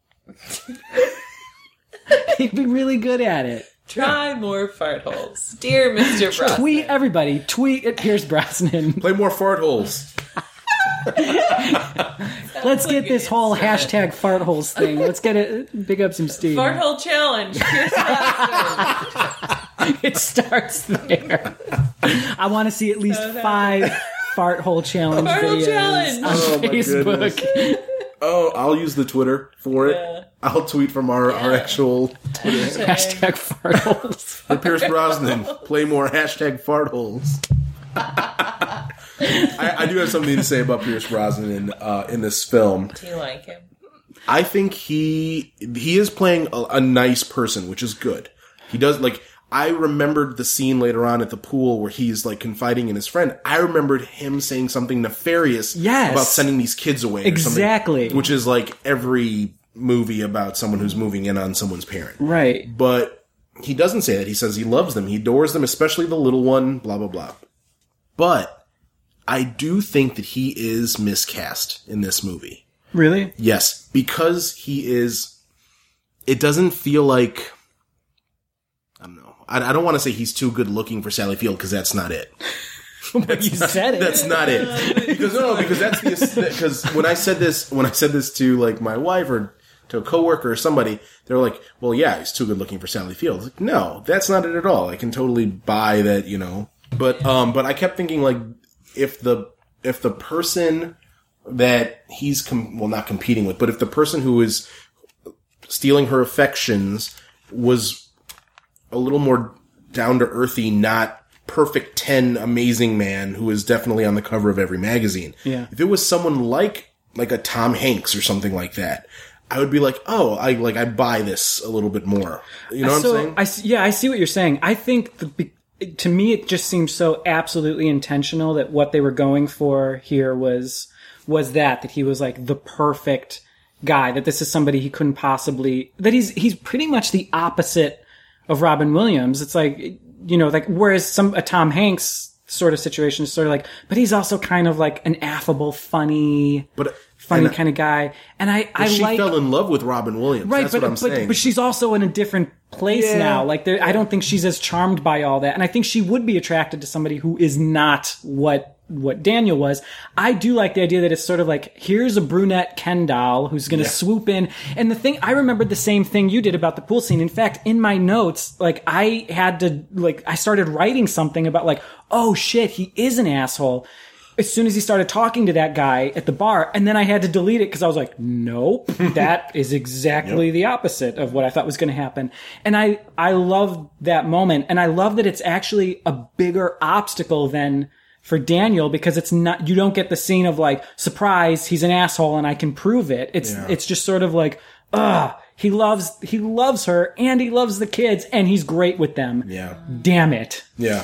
He'd be really good at it. Try more fart holes. Dear Mister Brosnan. Tweet, everybody. Tweet at Pierce Brosnan. Play more fart holes. Let's get this whole hashtag fart holes thing. Let's get it. Big up some Steve. Fart hole challenge. Pierce Brosnan. It starts there. I want to see at least five fart hole challenge fart videos hole challenge. on Oh, Facebook. Oh, I'll use the Twitter for it. Yeah. I'll tweet from our, Yeah. our actual Twitter. Hashtag fart holes. For Pierce Brosnan, play more hashtag fart holes. I, I do have something to say about Pierce Brosnan in, uh, in this film. Do you like him? I think he he is playing a, a nice person, which is good. He does, like, I remembered the scene later on at the pool where he's, like, confiding in his friend. I remembered him saying something nefarious Yes. about sending these kids away. Exactly. Or something, which is, like, every movie about someone who's moving in on someone's parent. Right. But he doesn't say that. He says he loves them. He adores them, especially the little one, blah, blah, blah. But I do think that he is miscast in this movie. Really? Yes, because he is... It doesn't feel like... I don't know. I, I don't want to say he's too good looking for Sally Field, because that's not it. But you said it. That's not it. Because no, no, because that's the because when I said this when I said this to like my wife or to a coworker or somebody, they're like, "Well, yeah, he's too good looking for Sally Field." Like, no, that's not it at all. I can totally buy that, you know. But um, but I kept thinking like if the if the person that he's com- well not competing with, but if the person who is stealing her affections was a little more down to earthy, not perfect ten amazing man who is definitely on the cover of every magazine. Yeah. If it was someone like like a Tom Hanks or something like that, I would be like, oh, I like I buy this a little bit more. You know so, what I'm saying? I see, yeah, I see what you're saying. I think the, to me it just seems so absolutely intentional that what they were going for here was was that that he was like the perfect guy. That this is somebody he couldn't possibly. That he's he's pretty much the opposite of Robin Williams. It's like. You know, like, whereas some, a Tom Hanks sort of situation is sort of like, but he's also kind of like an affable, funny, but, funny and, kind of guy. And I, I she like. fell in love with Robin Williams. Right, That's but, what I'm but, saying. but she's also in a different place Yeah. now. Like, there, I don't think she's as charmed by all that. And I think she would be attracted to somebody who is not what, what Daniel was. I do like the idea that it's sort of like, here's a brunette Ken doll who's going to Yeah. swoop in. And the thing, I remembered the same thing you did about the pool scene. In fact, in my notes, like, I had to, like, I started writing something about like, oh shit, he is an asshole. As soon as he started talking to that guy at the bar, and then I had to delete it because I was like, nope, that is exactly Yep. the opposite of what I thought was going to happen. And I, I love that moment. And I love that it's actually a bigger obstacle than for Daniel, because it's not, you don't get the scene of like, surprise, he's an asshole and I can prove it. It's, Yeah. it's just sort of like, ugh, he loves, he loves her and he loves the kids and he's great with them. Yeah. Damn it. Yeah.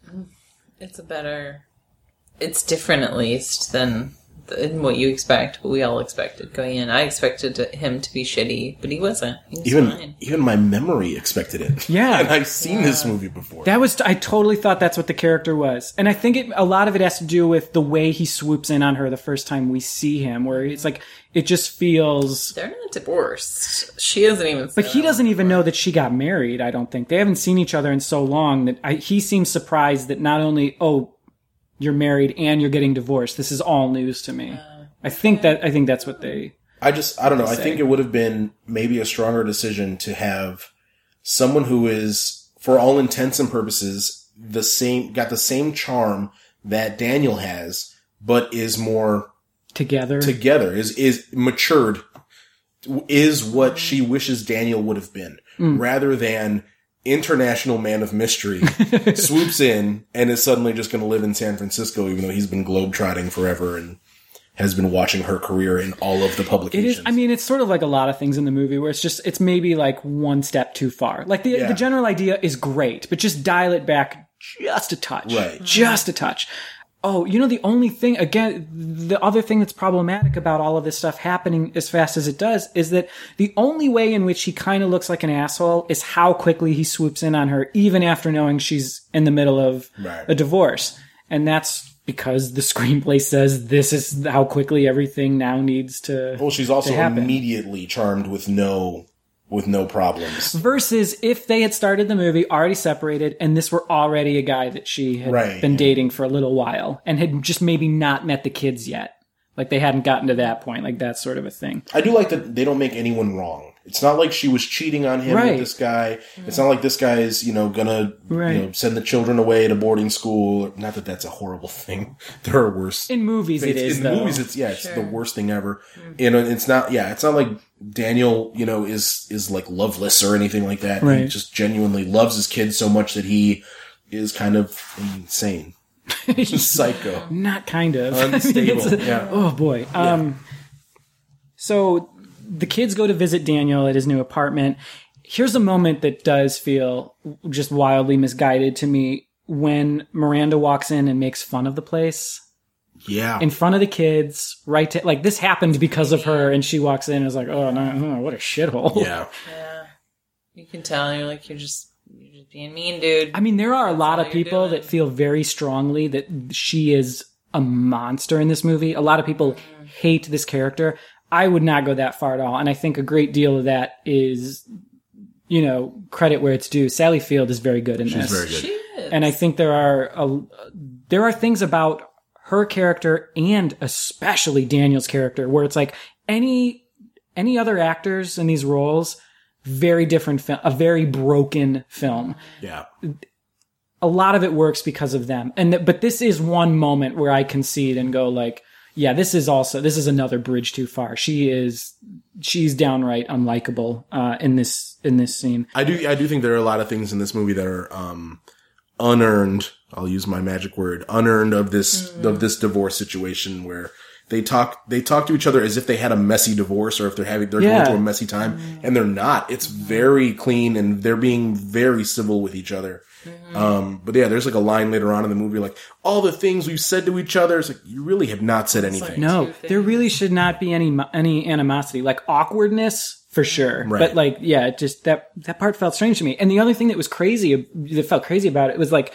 It's a better... It's different, at least, than than what you expect, what we all expected going in. I expected to, him to be shitty, but he wasn't. He was Even fine. even my memory expected it. Yeah. And I've seen this movie before. That was, I totally thought that's what the character was. And I think it, a lot of it has to do with the way he swoops in on her the first time we see him, where it's like, it just feels, They're not divorced. She doesn't even... but he doesn't even know that she got married, I don't think. They haven't seen each other in so long that I, he seems surprised that not only, oh, you're married and you're getting divorced. This is all news to me. Uh, I think that, I think that's what they, I just, I don't know. I say. think it would have been maybe a stronger decision to have someone who is, for all intents and purposes, the same, got the same charm that Daniel has, but is more together. together, is, is matured, is what she wishes Daniel would have been, Mm. rather than international man of mystery swoops in and is suddenly just going to live in San Francisco, even though he's been globetrotting forever and has been watching her career in all of the It publications. is. I mean, it's sort of like a lot of things in the movie where it's just, it's maybe like one step too far. Like the, Yeah. the general idea is great, but just dial it back just a touch. Right. Just a touch. Oh, you know, the only thing, again, the other thing that's problematic about all of this stuff happening as fast as it does is that the only way in which he kind of looks like an asshole is how quickly he swoops in on her, even after knowing she's in the middle of Right. a divorce. And that's because the screenplay says this is how quickly everything now needs to well, she's also to happen. immediately charmed with no, with no problems. Versus if they had started the movie already separated and this were already a guy that she had Right, been yeah. dating for a little while and had just maybe not met the kids yet. Like they hadn't gotten to that point, like that sort of a thing. I do like that they don't make anyone wrong. It's not like she was cheating on him Right. with this guy. It's not like this guy is, you know, gonna Right. you know, send the children away to boarding school. Not that that's a horrible thing. There are worse. In movies it It's- is, in though. movies, it's yeah, it's Sure. the worst thing ever. You know, it's not. Yeah, it's not like Daniel, you know, is is like loveless or anything like that. He Right. just genuinely loves his kids so much that he is kind of insane, just psycho, Not kind of. I mean, unstable. it's a- yeah. Oh boy. Um, so the kids go to visit Daniel at his new apartment. Here's a moment that does feel just wildly misguided to me when Miranda walks in and makes fun of the place. Yeah. In front of the kids, right to, like this happened because of her, and she walks in and is like, oh no, oh, what a shithole. Yeah. Yeah. You can tell, you're like, you're just you're just being mean, dude. I mean, there are a lot all of you're people doing. that feel very strongly that she is a monster in this movie. A lot of people mm. hate this character. I would not go that far at all. And I think a great deal of that is, you know, credit where it's due. Sally Field is very good in She's this. very good. She is. And I think there are a, there are things about her character and especially Daniel's character where it's like any any other actors in these roles, very different film, a very broken film. Yeah. A lot of it works because of them. And th- but this is one moment where I concede and go like, yeah, this is also this is another bridge too far. She is she's downright unlikable uh, in this in this scene. I do I do think there are a lot of things in this movie that are um, unearned. I'll use my magic word, unearned of this mm. of this divorce situation where they talk they talk to each other as if they had a messy divorce or if they're having they're yeah. going through a messy time, mm. and they're not. It's very clean and they're being very civil with each other. Mm-hmm. Um, but yeah, there's like a line later on in the movie, like all the things we've said to each other. It's like you really have not said anything. Like no, there really should not be any any animosity, like awkwardness. For sure. Right. But like, yeah, it just that, that part felt strange to me. And the other thing that was crazy, that felt crazy about it was like,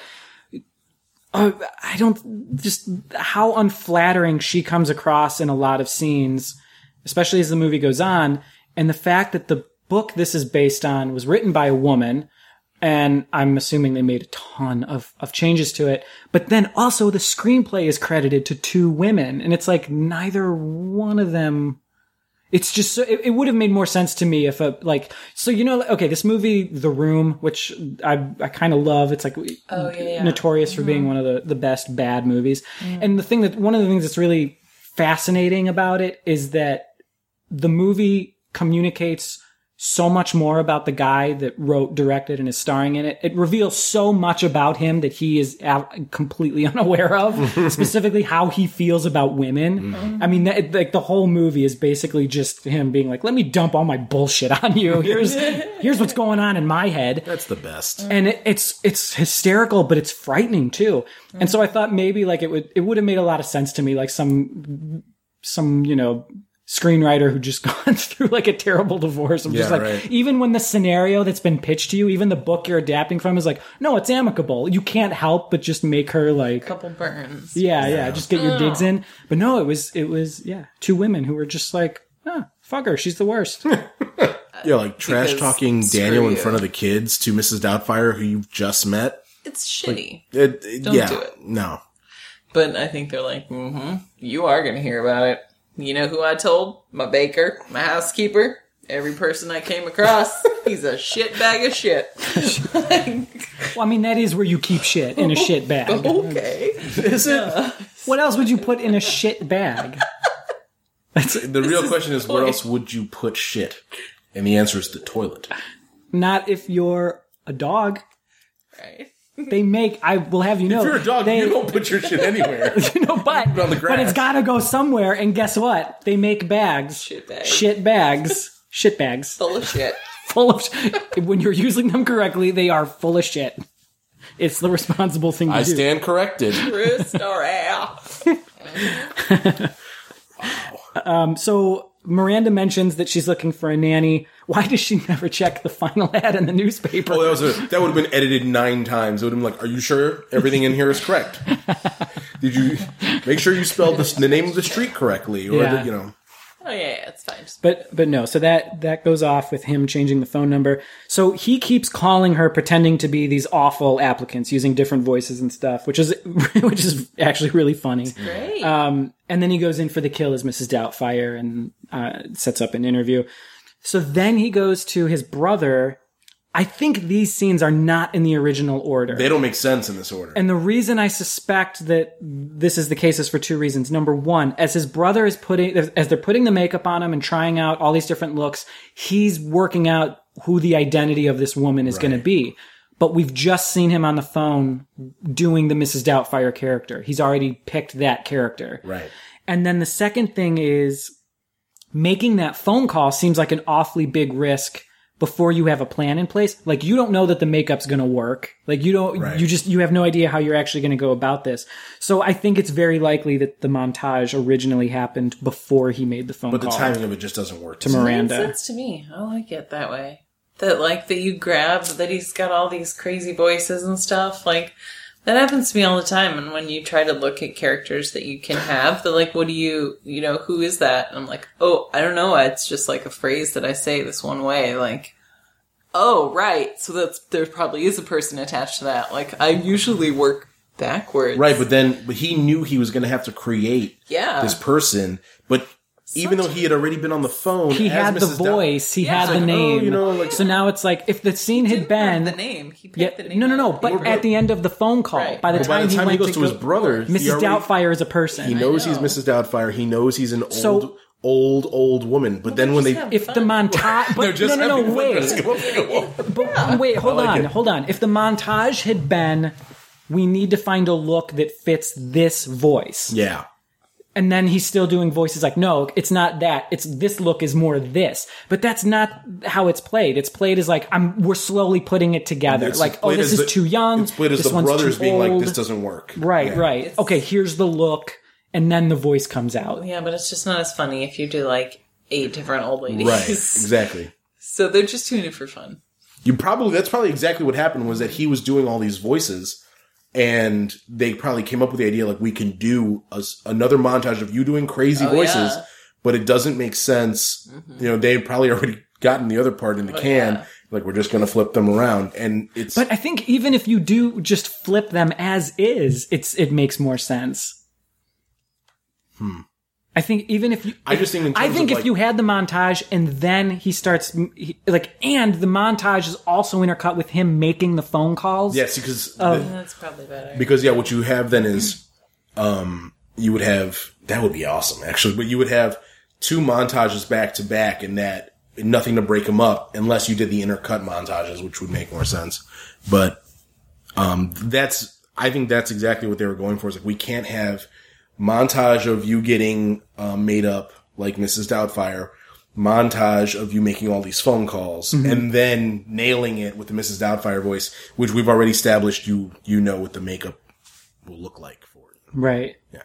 uh, I don't, just how unflattering she comes across in a lot of scenes, especially as the movie goes on. And the fact that the book this is based on was written by a woman. And I'm assuming they made a ton of, of changes to it. But then also the screenplay is credited to two women. And it's like neither one of them. It's just so, it, it would have made more sense to me if a, like, so, you know, okay, this movie, The Room, which I, I kind of love. It's like oh, yeah, yeah. notorious mm-hmm. for being one of the, the best bad movies. Mm. And the thing that, one of the things that's really fascinating about it is that the movie communicates so much more about the guy that wrote, directed, and is starring in it. It reveals so much about him that he is completely unaware of, specifically how he feels about women. Mm-hmm. I mean, that, like the whole movie is basically just him being like, let me dump all my bullshit on you. Here's, here's what's going on in my head. That's the best. And it, it's, it's hysterical, but it's frightening too. Mm-hmm. And so I thought maybe like it would, it would have made a lot of sense to me, like some, some, you know, screenwriter who just gone through like a terrible divorce. I'm yeah, just like, right. even when the scenario that's been pitched to you, even the book you're adapting from is like, no, it's amicable. You can't help but just make her like, a couple burns. Yeah, yeah, yeah. just get your digs in. But no, it was, it was, yeah, two women who were just like, oh, fuck her, she's the worst. Yeah, like trash talking Daniel in you. front of the kids to Missus Doubtfire, who you've just met. It's shitty. Like, it, it, Don't yeah, do it. No. But I think they're like, mm-hmm, you are going to hear about it. You know who I told? My baker, my housekeeper, every person I came across. He's a shit bag of shit. Well, I mean, that is where you keep shit, in a shit bag. Okay. Is it? What else would you put in a shit bag? The real question is, where else would you put shit? And the answer is the toilet. Not if you're a dog. Right. They make, I will have you know. If you're a dog, they, you don't put your shit anywhere. You know, but, Put it on the grass. but it's gotta go somewhere, and guess what? They make bags. Shit bags. Shit bags. Shit bags. Full of shit. Full of sh- When you're using them correctly, they are full of shit. It's the responsible thing to I do. stand corrected. True story. Um, so Miranda mentions that she's looking for a nanny. Why does she never check the final ad in the newspaper? Oh, that was a, that would have been edited nine times. It would have been like, are you sure everything in here is correct? Did you make sure you spelled the, the name of the street correctly? Or, Yeah. the, you know. Oh, yeah, yeah, it's fine. Just But but no, so that that goes off with him changing the phone number. So he keeps calling her, pretending to be these awful applicants, using different voices and stuff, which is which is actually really funny. great. Um, and then he goes in for the kill as Missus Doubtfire and uh, sets up an interview. So then he goes to his brother. I think these scenes are not in the original order. They don't make sense in this order. And the reason I suspect that this is the case is for two reasons. Number one, as his brother is putting, as they're putting the makeup on him and trying out all these different looks, he's working out who the identity of this woman is Right. going to be. But we've just seen him on the phone doing the Missus Doubtfire character. He's already picked that character. Right. And then the second thing is making that phone call seems like an awfully big risk before you have a plan in place. Like, you don't know that the makeup's going to work. Like, you don't, Right. you just, you have no idea how you're actually going to go about this. So I think it's very likely that the montage originally happened before he made the phone But the call timing of it just doesn't work. to Makes Miranda. sense to me. I like it that way. that like that you grab that he's got all these crazy voices and stuff. Like that happens to me all the time. And when you try to look at characters that you can have, they're like, what do you, you know, who is that? And I'm like, oh, I don't know. It's just like a phrase that I say this one way. Like, oh, right. So that's, there probably is a person attached to that. Like I usually work backwards. Right. But then, but he knew he was going to have to create yeah. this person, but even though he had already been on the phone, he as had Missus the voice, he Yeah. had the Like, oh, name. you know, like- so now it's like if the scene had Didn't have been the name. He picked yeah, the name. no, no, no. out. But at the end of the phone call, Right. by the But time, by the time he, he, went goes to, his go- brother, he Missus already- Doubtfire is a person. He knows know. he's Missus Doubtfire. He knows he's an old, So- old, old woman. But then when they, just have if the montage, they're but just no, no, no, having fun dressing wait, up. but wait, hold I like on, it. hold on. If the montage had been, we need to find a look that fits this voice. Yeah. And then he's still doing voices like, no, it's not that. It's this look is more this. But that's not how it's played. It's played as like, I'm, we're slowly putting it together. It's like, oh, played this as is the- too young. It's played as this the one's brothers too being like, old. this doesn't work. Right, Yeah. right. Okay, here's the look. And then the voice comes out. Yeah, but it's just not as funny if you do like eight different old ladies. Right. Exactly. So they're just doing it for fun. You probably, that's probably exactly what happened was that he was doing all these voices and they probably came up with the idea like we can do a, another montage of you doing crazy Oh, voices, yeah. but it doesn't make sense. Mm-hmm. You know, they've probably already gotten the other part in the Oh, can. yeah. Like we're just going to flip them around and it's, But I think even if you do just flip them as is, it's it makes more sense. Hmm. I think even if you, I just think in I terms think of, if like- you had the montage and then he starts he, like, and the montage is also intercut with him making the phone calls. yes, because, Oh. the- That's probably better. because yeah, what you have then is, um, you would have, that would be awesome actually, but you would have two montages back to back and that, nothing to break them up unless you did the intercut montages, which would make more sense. But, um, that's, I think that's exactly what they were going for. Is like, we can't have montage of you getting, um, made up like Missus Doubtfire, montage of you making all these phone calls, Mm-hmm. and then nailing it with the Missus Doubtfire voice, which we've already established you, you know what the makeup will look like for it. Right. Yeah.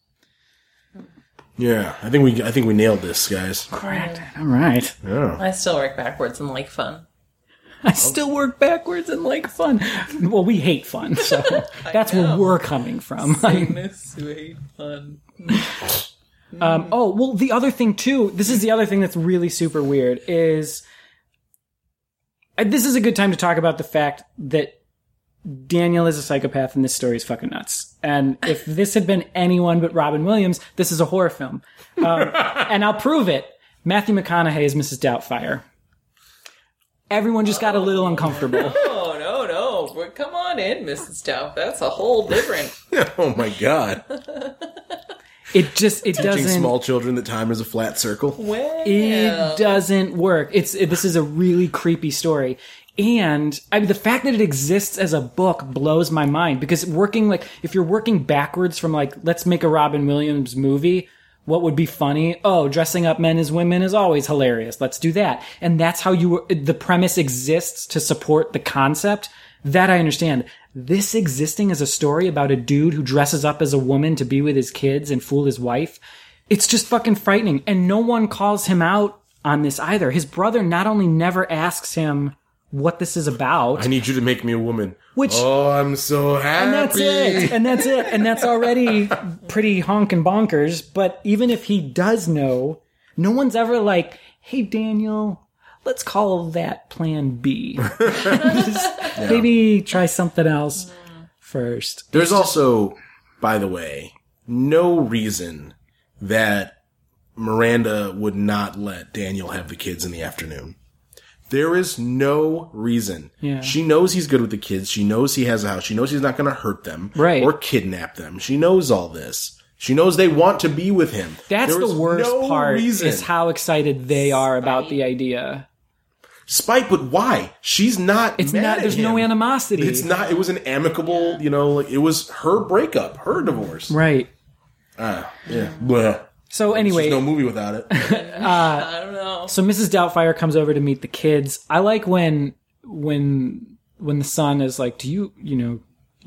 Yeah, I think we, I think we nailed this, guys. Correct. All right. Yeah. I still work backwards and like fun. I still work backwards and like fun. Well, we hate fun, so that's where know. we're coming from. Sweet fun. Um, oh, well, the other thing too, this is the other thing that's really super weird is, uh, this is a good time to talk about the fact that Daniel is a psychopath and this story is fucking nuts. And if this had been anyone but Robin Williams, this is a horror film. Um, and I'll prove it. Matthew McConaughey is Missus Doubtfire. Everyone just got a little uncomfortable. Oh, no, no. But come on in, Missus Doubt. That's a whole different... Oh my god. It just, it Teaching doesn't... small children that time is a flat circle. Well, It doesn't work. It's it, this is a really creepy story, and I mean the fact that it exists as a book blows my mind. Because working like if you're working backwards from like let's make a Robin Williams movie, what would be funny? Oh, dressing up men as women is always hilarious. Let's do that, and that's how you the premise exists to support the concept. That I understand. This existing as a story about a dude who dresses up as a woman to be with his kids and fool his wife, it's just fucking frightening. And no one calls him out on this either. His brother not only never asks him what this is about, I need you to make me a woman. Which- oh, I'm so happy. and that's it. And that's it. And that's already pretty honkin' bonkers. But even if he does know, no one's ever like, hey, Daniel, let's call that plan B. Just maybe try something else first. There's also, by the way, no reason that Miranda would not let Daniel have the kids in the afternoon. There is no reason. Yeah. She knows he's good with the kids. She knows he has a house. She knows he's not going to hurt them Right. or kidnap them. She knows all this. She knows they want to be with him. That's There the is worst no part reason. is how excited they are about the idea. Spite, but why? She's not. It's mad not, at there's him. no animosity. It's not. It was an amicable. You know, like it was her breakup, her divorce. Right. Ah, yeah. Bleh. So anyway, There's no movie without it. I don't know. so Missus Doubtfire comes over to meet the kids. I like when when when the son is like, "Do you, you know,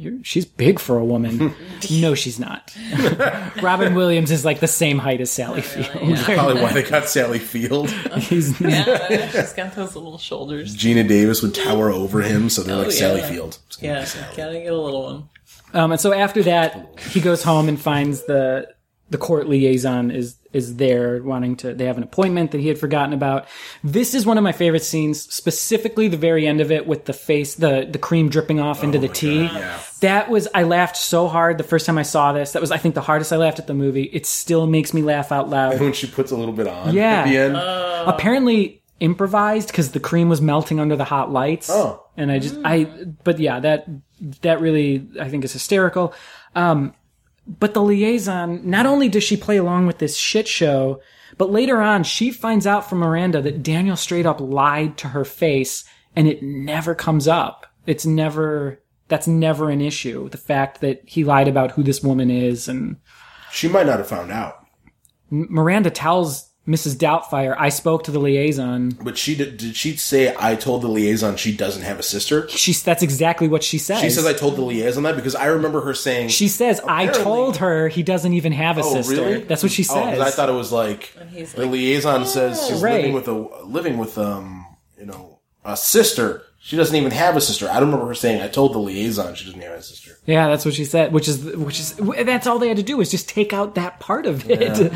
You're, she's big for a woman. No, she's not. Robin Williams is like the same height as Sally Field. Really? Yeah. Probably why they got Sally Field. He's, Yeah, she's got those little shoulders. Gina Davis would tower over him, so they're Oh, like yeah. Sally Field. It's gonna Yeah, be Sally. gotta get a little one. Um, and so after that, he goes home and finds the the court liaison is is there, wanting to. They have an appointment that he had forgotten about. This is one of my favorite scenes, specifically the very end of it with the face, the the cream dripping off into Oh the my tea. God, yeah. That was I laughed so hard the first time I saw this. That was I think the hardest I laughed at the movie. It still makes me laugh out loud. When she puts a little bit on Yeah. at the end. Apparently improvised because the cream was melting under the hot lights. Oh. And I just, I, but yeah, that, that really, I think is hysterical. Um, but the liaison, not only does she play along with this shit show, but later on she finds out from Miranda that Daniel straight up lied to her face and it never comes up. It's never, that's never an issue. The fact that he lied about who this woman is, and She might not have found out. Miranda tells Missus Doubtfire, I spoke to the liaison. But she did, did she say, I told the liaison she doesn't have a sister? She's, that's exactly what she says. She says, I told the liaison that because I remember her saying. She says, I Apparently- told her he doesn't even have a Oh, sister. really? That's what she Oh, 'cause says. I thought it was like he's the like, liaison says she's Right. living with a living with um you know a sister. She doesn't even have a sister. I don't remember her saying, I told the liaison she doesn't have a sister. Yeah, that's what she said, which is, which is, that's all they had to do was just take out that part of it. Yeah.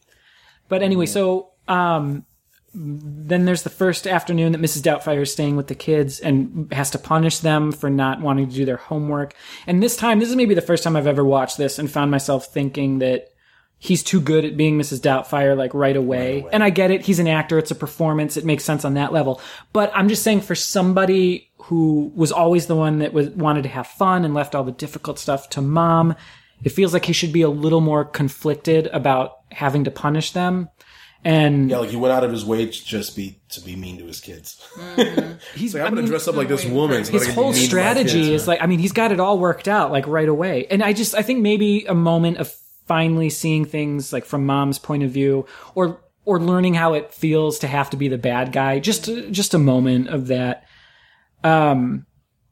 But anyway, so, um, then there's the first afternoon that Missus Doubtfire is staying with the kids and has to punish them for not wanting to do their homework. And this time, this is maybe the first time I've ever watched this and found myself thinking that he's too good at being Missus Doubtfire, like, right away. Right away. And I get it. He's an actor. It's a performance. It makes sense on that level. But I'm just saying for somebody who was always the one that was wanted to have fun and left all the difficult stuff to mom, it feels like he should be a little more conflicted about having to punish them. And Yeah, like he went out of his way to just be to be mean to his kids. he's, Like, I I'm going mean, to dress up like this woman. so his that I can be whole mean to my strategy kids. is like, I mean, he's got it all worked out, like, right away. And I just, I think maybe a moment of finally seeing things, like, from mom's point of view, or, or learning how it feels to have to be the bad guy. Just, just a moment of that. Um,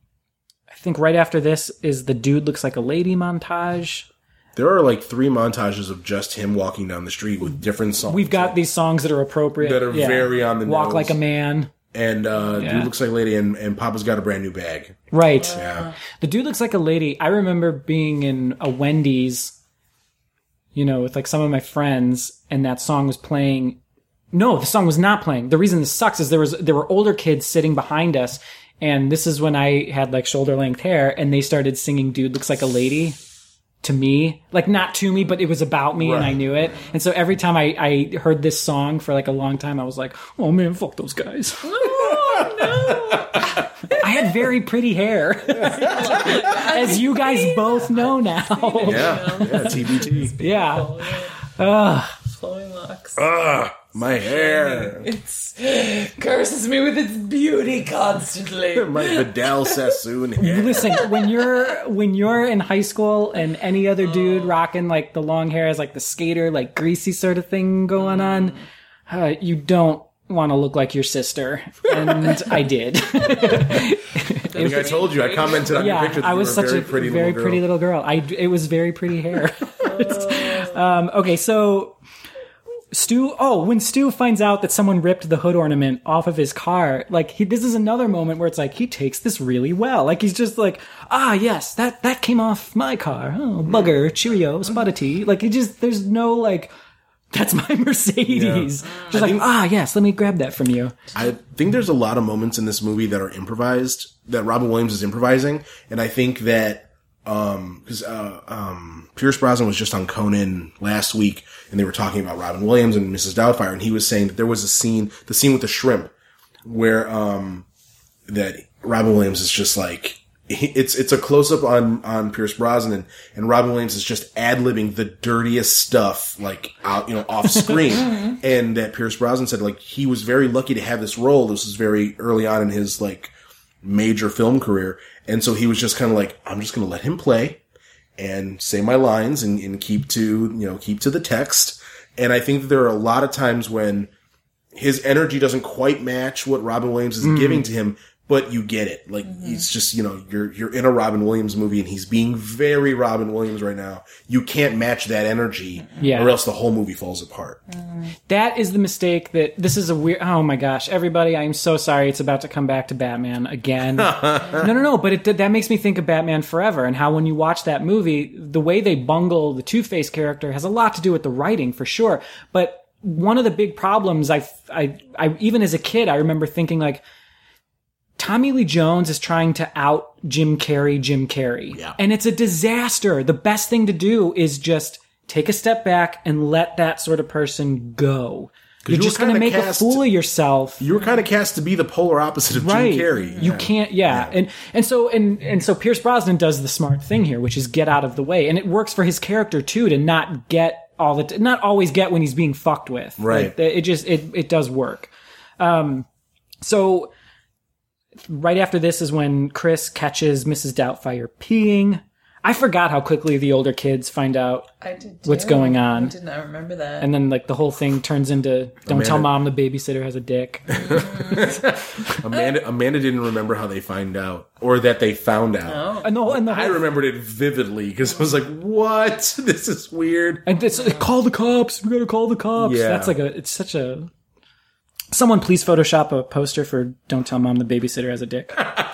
I think right after this is the dude looks like a lady montage. There are like three montages of just him walking down the street with different songs. We've got these songs that are appropriate. That are very on the Walk nose. Like a Man. And uh, Yeah. Dude Looks Like a Lady and, and Papa's Got a Brand New Bag. Right. Yeah. The dude looks like a lady. I remember being in a Wendy's, you know, with like some of my friends, and that song was playing. No, the song was not playing. The reason this sucks is there was there were older kids sitting behind us, and this is when I had like shoulder length hair, and they started singing "Dude Looks Like a Lady" to me, like not to me, but it was about me, and I Right. knew it. And so every time I, I heard this song for like a long time, I was like, "Oh man, fuck those guys." Oh, no. I had very pretty hair, as you guys both know now. Yeah. Yeah, T B T. Yeah. Flowing locks. Ah, my hair. It's curses me with its beauty constantly. My Vidal Sassoon hair. Listen, when you're when you're in high school and any other dude rocking like the long hair has like the skater, like greasy sort of thing going on, uh, you don't want to look like your sister. And I did. I think I told you. I commented on your Yeah, picture that I you was were such a very a pretty very little girl. pretty little girl. I it was very pretty hair. um, okay, so Stu. Oh, when Stu finds out that someone ripped the hood ornament off of his car, like he, this is another moment where it's like he takes this really well. Like he's just like, ah, yes, that that came off my car. Oh, bugger, Cheerio, Spuddy. Like he just there's no like. That's my Mercedes. Yeah. Just like, ah, yes, let me grab that from you. I think there's a lot of moments in this movie that are improvised, that Robin Williams is improvising, and I think that, um, cause, uh, um, Pierce Brosnan was just on Conan last week, and they were talking about Robin Williams and Missus Doubtfire, and he was saying that there was a scene, the scene with the shrimp, where, um, that Robin Williams is just like, it's it's a close up on on Pierce Brosnan, and, and Robin Williams is just ad libbing the dirtiest stuff like out you know off screen, and that Pierce Brosnan said like he was very lucky to have this role. This was very early on in his like major film career, and so he was just kind of like, I'm just going to let him play and say my lines and, and keep to you know keep to the text. And I think that there are a lot of times when his energy doesn't quite match what Robin Williams is giving to him. but you get it. Like, mm-hmm. it's just, you know, you're you're in a Robin Williams movie, and he's being very Robin Williams right now. You can't match that energy, yeah. or else the whole movie falls apart. Mm. That is the mistake that, this is a weird, oh my gosh, everybody, I'm so sorry it's about to come back to Batman again. no, no, no, but it, that makes me think of Batman Forever, and how when you watch that movie, the way they bungle the Two-Face character has a lot to do with the writing, for sure. But one of the big problems, I, I, I even as a kid, I remember thinking, like, Tommy Lee Jones is trying to out Jim Carrey, Jim Carrey. Yeah. And it's a disaster. The best thing to do is just take a step back and let that sort of person go. You're you just going to make cast, a fool of yourself. You were kind of cast to be the polar opposite of right. Jim Carrey. You yeah. can't, yeah. yeah. And and so and and so Pierce Brosnan does the smart thing here, which is get out of the way. And it works for his character too, to not get all the, t- not always get when he's being fucked with. Right. Like, it just, it, it does work. Um, so, right after this is when Chris catches Missus Doubtfire peeing. I forgot how quickly the older kids find out I did what's going on. I did not remember that. And then, like, the whole thing turns into, don't Amanda. tell mom the babysitter has a dick. Amanda Amanda didn't remember how they find out, or that they found out. Oh. And the, and the whole, I remembered it vividly, because I was like, what? This is weird. And it's like, call the cops. We gotta call the cops. Yeah. That's like a, it's such a... Someone please Photoshop a poster for Don't Tell Mom the Babysitter Has a Dick.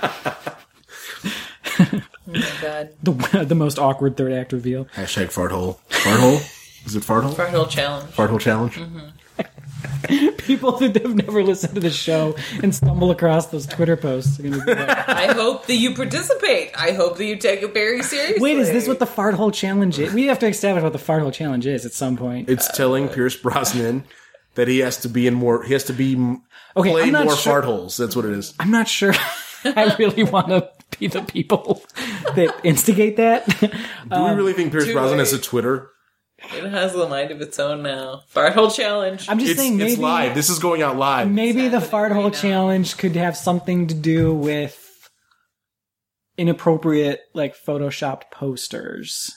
Oh my god. The the most awkward third act reveal. Hashtag farthole. Farthole? Is it farthole? Farthole challenge. Farthole challenge? Mm-hmm. People that have never listened to the show and stumble across those Twitter posts are going to do that. I hope that you participate. I hope that you take it very seriously. Wait, is this what the fart hole challenge is? We have to establish what the fart hole challenge is at some point. It's uh, telling Pierce Brosnan that he has to be in more, he has to be, okay, play I'm not more sure, fart holes. That's what it is. I'm not sure I really want to be the people that instigate that. Do um, we really think Pierce Brosnan has a Twitter? It has a mind of its own now. Fart hole challenge. I'm just it's, saying maybe... It's live. This is going out live. Maybe the fart hole challenge could have something to do with inappropriate, like, photoshopped posters.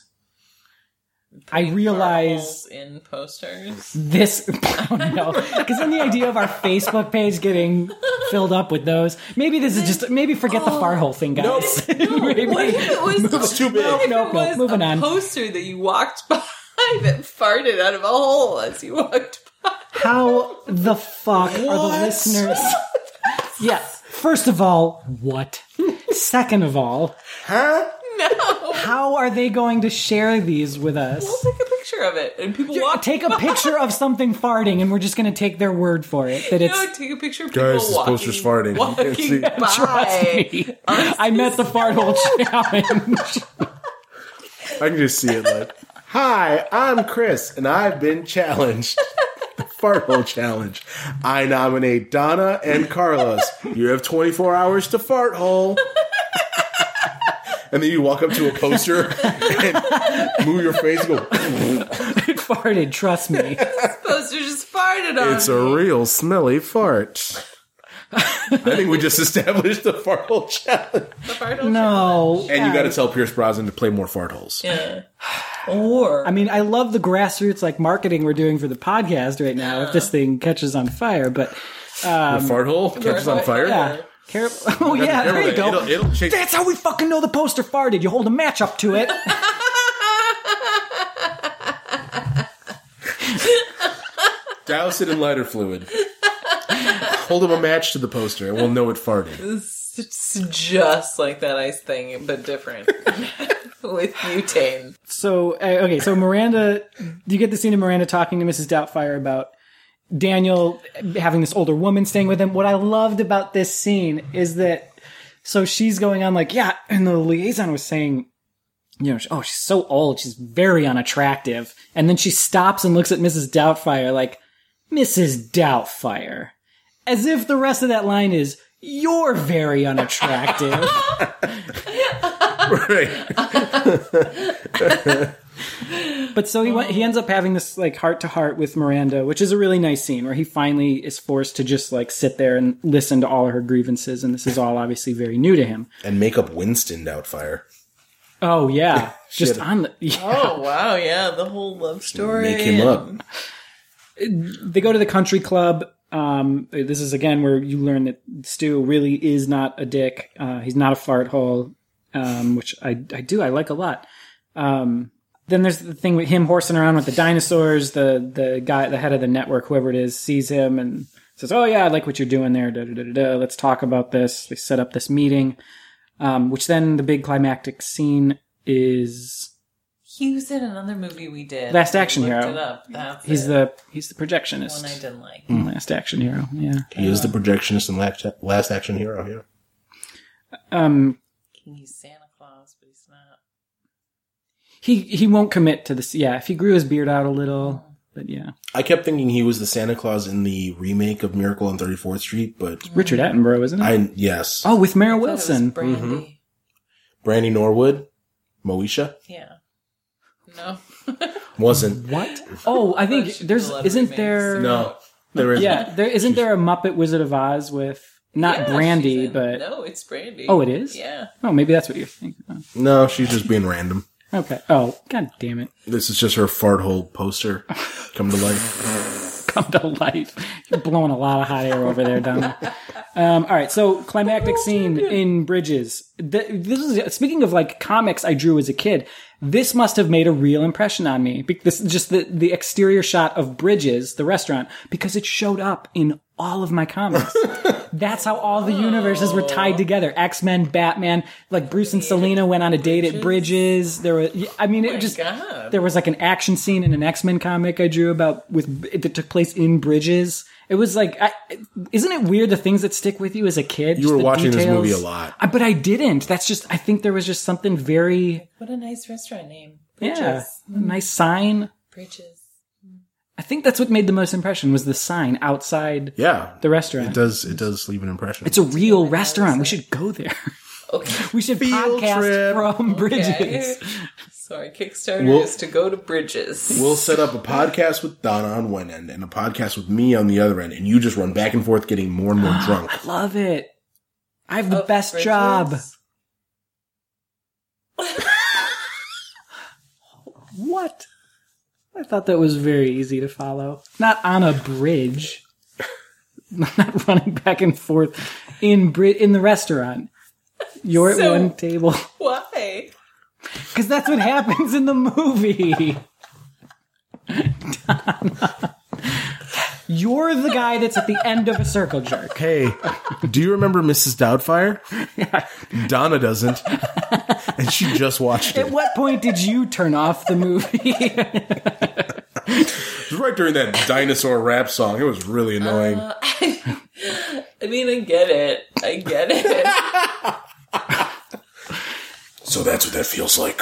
I realize in posters. This, oh no, because then the idea of our Facebook page getting filled up with those. Maybe this is just maybe forget oh, the fart hole thing, guys. No, maybe. What if it was it's too big? What if no, it no, was moving a on. Poster that you walked by that farted out of a hole as you walked by. How the fuck what? Are the listeners? Yeah. First of all, what? Second of all, huh? No. How are they going to share these with us? We'll take a picture of it, and people yeah, walk. Take a by. picture of something farting, and we're just going to take their word for it that it's. No, take a picture of people guys, this walking. poster's farting. Walking by. Trust me, I met the fart hole challenge. I can just see it like, "Hi, I'm Chris, and I've been challenged." The fart hole challenge. I nominate Donna and Carlos. You have twenty-four hours to fart hole. And then you walk up to a poster and move your face and go, it farted, trust me. This poster just farted on It's me. a real smelly fart. I think we just established the fart hole challenge. The fart hole no. challenge. And you got to tell Pierce Brosnan to play more fart holes. Yeah. Or. I mean, I love the grassroots like marketing we're doing for the podcast right now, yeah. if this thing catches on fire, but... Um, the fart hole catches on fire? Yeah. Care- oh, yeah, there you go. It'll, it'll shake- That's how we fucking know the poster farted. You hold a match up to it. Douse it in lighter fluid. Hold up a match to the poster and we'll know it farted. It's just like that ice thing, but different. With butane. So, uh, okay, so Miranda, you get the scene of Miranda talking to Missus Doubtfire about Daniel having this older woman staying with him. What I loved about this scene is that, so she's going on like, yeah, and the liaison was saying, you know, oh, she's so old, she's very unattractive. And then she stops and looks at Missus Doubtfire like, Missus Doubtfire. As if the rest of that line is, you're very unattractive. Right. But so he went, he ends up having this like heart to heart with Miranda, which is a really nice scene where he finally is forced to just like sit there and listen to all of her grievances, and this is all obviously very new to him. And make up Winston Doubtfire. Oh yeah, just Shit. on the. Yeah. Oh wow, yeah, the whole love story. Make him up. They go to the country club. Um, this is again where you learn that Stu really is not a dick. Uh, he's not a fart hole, um, which I, I do. I like a lot. Um, then there's the thing with him horsing around with the dinosaurs. The, the guy, the head of the network, whoever it is, sees him and says, "Oh yeah, I like what you're doing there. Da, da, da, da, da. Let's talk about this." They set up this meeting, um, which then the big climactic scene is He was in another movie we did. Last Action I looked Hero. It up. That's he's it. the he's the projectionist. one I didn't like. in Last Action Hero. Yeah, He is the projectionist in Last, Last Action Hero. Yeah. um, He's Santa Claus, but he's not. he he won't commit to this. Yeah, if he grew his beard out a little, but yeah, I kept thinking he was the Santa Claus in the remake of Miracle on thirty-fourth Street, but Richard Attenborough, isn't it? I yes, oh, with Mara I thought it was Wilson. Brandy. Brandy Norwood, Moesha Yeah. No. wasn't. What? Oh, I think she did there's a lot of isn't remakes. there? No, there isn't. Yeah, there isn't there a Muppet Wizard of Oz with not Yeah, Brandy, she's in- but No, it's Brandy. oh, it is. Yeah. Oh, maybe that's what you're thinking. Oh, No, she's just being random. okay. Oh, god damn it! This is just her fart hole poster come to life. Come to life. You're blowing a lot of hot air over there, Donna. Um, all right, so climactic scene in Bridges. Th- This is speaking of like comics I drew as a kid. This must have made a real impression on me. Be- This is just the the exterior shot of Bridges, the restaurant, because it showed up in all of my comics. That's how all the universes were tied together. X-Men, Batman, like Bruce and Selena went on a date at Bridges. There were, I mean, it Oh my just, God. there was like an action scene in an X-Men comic I drew about with, that took place in Bridges. It was like, I, isn't it weird the things that stick with you as a kid? You Just were the watching this details? movie a lot. I, but I didn't. That's just, I think there was just something very, What a nice restaurant name. yeah, Bridges. a nice sign. Bridges. I think that's what made the most impression was the sign outside Yeah, the restaurant. it does. It does leave an impression. It's a real restaurant. We should go there. Okay. We should Field podcast trip. from Bridges. Okay. Sorry, Kickstarter We'll- is to go to Bridges. We'll set up a podcast with Donna on one end and a podcast with me on the other end, and you just run back and forth, getting more and more drunk. I love it. I have the Of best Bridges. job. What? I thought that was very easy to follow. Not on a bridge. Not running back and forth in bri- in the restaurant. You're So- at one table. Why? Because that's what happens in the movie. Donna. You're the guy that's at the end of a circle jerk. Hey, do you remember Missus Doubtfire? Donna doesn't, and she just watched At it. what point did you turn off the movie? It was right during that dinosaur rap song. It was really annoying. Uh, I mean, I get it. I get it. So that's what that feels like.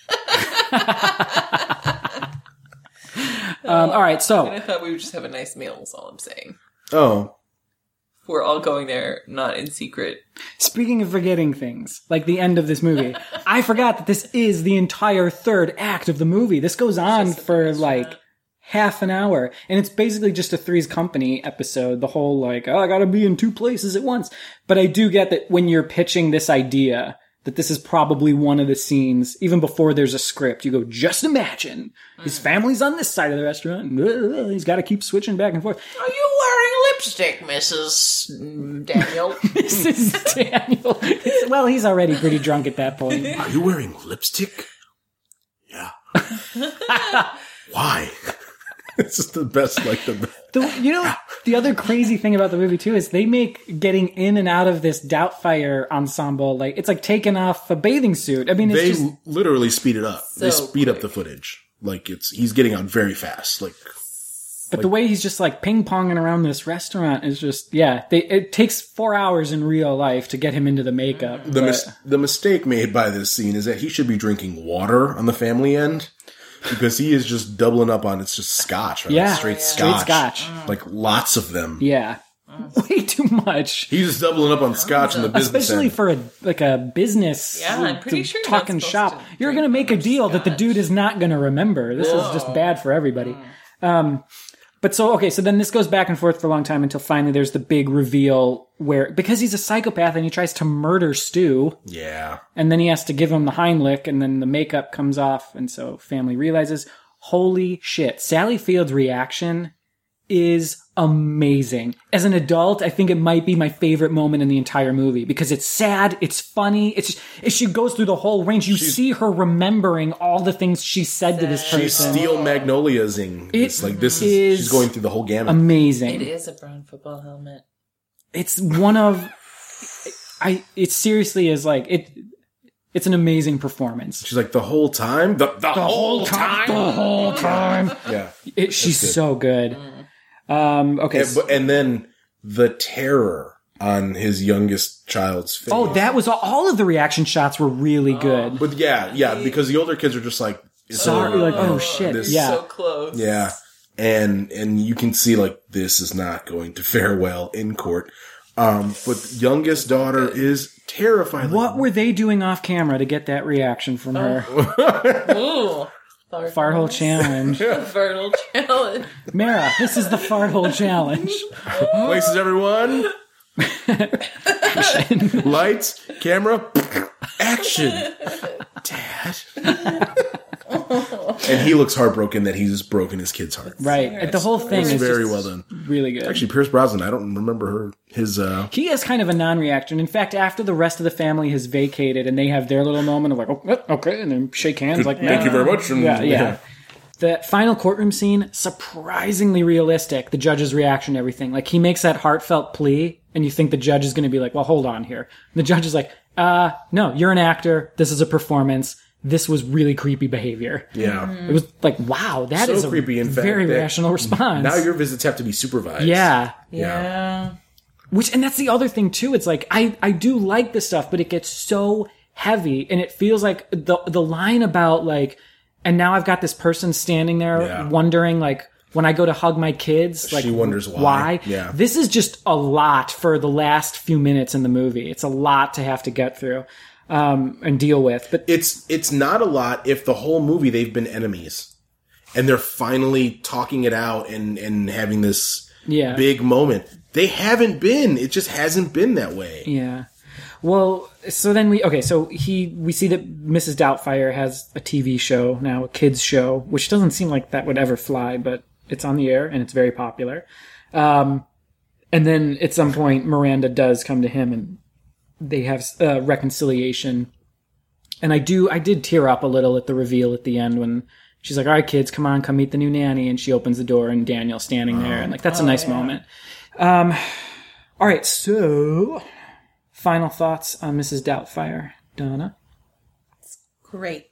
Um, all right, so I thought we would just have a nice meal, is all I'm saying. Oh, We're all going there, not in secret. speaking of forgetting things, like the end of this movie, I forgot that this is the entire third act of the movie. This goes on Just the for restaurant. like half an hour, and it's basically just a Three's Company episode. The whole like, oh, I gotta be in two places at once. But I do get that when you're pitching this idea, that this is probably one of the scenes, even before there's a script, you go, just imagine his family's on this side of the restaurant. And he's got to keep switching back and forth. Are you wearing lipstick, Missus Daniel? Missus Daniel. It's- well, he's already pretty drunk at that point. are you wearing lipstick? Yeah. Why? This is the best, like the. The, you know, the other crazy thing about the movie too is they make getting in and out of this Doubtfire ensemble like it's like taking off a bathing suit. I mean, it's They just literally speed it up. they So speed up quick. the footage. Like it's he's getting out very fast. Like but the way he's just like ping ponging around this restaurant is just yeah. They it takes four hours in real life to get him into the makeup. the but- mis- the mistake made by this scene is that he should be drinking water on the family end. Because he is just doubling up on it's just scotch, right? Yeah. straight Straight scotch, scotch. like lots of them. yeah, way too much. He's just doubling up on scotch in the business Especially end. for a like a business, Yeah, I'm pretty sure you're talking not supposed shop. to You're drink going to make that a much deal that the scotch. dude is not going to remember. This is just bad for everybody. Um, but so okay, so then this goes back and forth for a long time until finally there's the big reveal where because he's a psychopath and he tries to murder Stu, Yeah, and then he has to give him the Heimlich, and then the makeup comes off, and so family realizes, holy shit, Sally Field's reaction is amazing. As an adult, I think it might be my favorite moment in the entire movie because it's sad, it's funny, it's just, as she goes through the whole range, you She's, see her remembering all the things she said to this person. She's Steel Magnolias-ing. It's like this is, is she's going through the whole gamut. Amazing. It is a brown football helmet. It's one of, I, it seriously is like, it, it's an amazing performance. She's like, the whole time? The, the, the whole, whole time? time? The whole time. Yeah. It, she's good. so good. Um, okay. And, but, and then the terror on his youngest child's face. Oh, that was all, all of the reaction shots were really oh. good. But yeah, yeah, because the older kids are just like, it's sorry, over. like, oh Uh, shit. this- Yeah. So close. Yeah. And, and you can see like, this is not going to fare well in court. Um, but the youngest daughter is terrified. What were they doing off camera to get that reaction from her? Ooh. Fart, Fart hole challenge. Fart hole challenge. Mara, this is the fart hole challenge. Places, everyone. Lights, camera, action. Dad. And he looks heartbroken that he's broken his kid's heart. Right. The whole thing It's is very just well done. really good. Actually, Pierce Brosnan, I don't remember her his uh He has kind of a non-reaction. In fact, after the rest of the family has vacated and they have their little moment of like, oh, okay, and then shake hands like, thank you very much. And, yeah, yeah. The final courtroom scene, surprisingly realistic. The judge's reaction to everything. Like, he makes that heartfelt plea, and you think the judge is going to be like, well, hold on here. And the judge is like, uh, no, you're an actor. This is a performance. This was really creepy behavior. Yeah. It was like, wow, that So is a creepy, in fact, very that rational response. Now your visits have to be supervised. yeah. Yeah. Which, and that's the other thing too. It's like, I, I do like this stuff, but it gets so heavy and it feels like the, the line about like, and now I've got this person standing there Yeah. wondering like, when I go to hug my kids, like, She wonders why. why? Yeah. This is just a lot for the last few minutes in the movie. It's a lot to have to get through, um, and deal with, but It's it's not a lot if the whole movie they've been enemies. And they're finally talking it out and, and having this yeah. big moment. They haven't been. It just hasn't been that way. Yeah. Well, so then we okay. So he we see that Missus Doubtfire has a T V show now, a kids show, which doesn't seem like that would ever fly, but it's on the air and it's very popular. Um, and then at some point, Miranda does come to him, and they have uh, reconciliation. And I do, I did tear up a little at the reveal at the end when she's like, "All right, kids, come on, come meet the new nanny," and she opens the door and Daniel's standing there, and like that's a nice yeah. moment. Um, all right, so. Final thoughts on Missus Doubtfire, Donna? Great.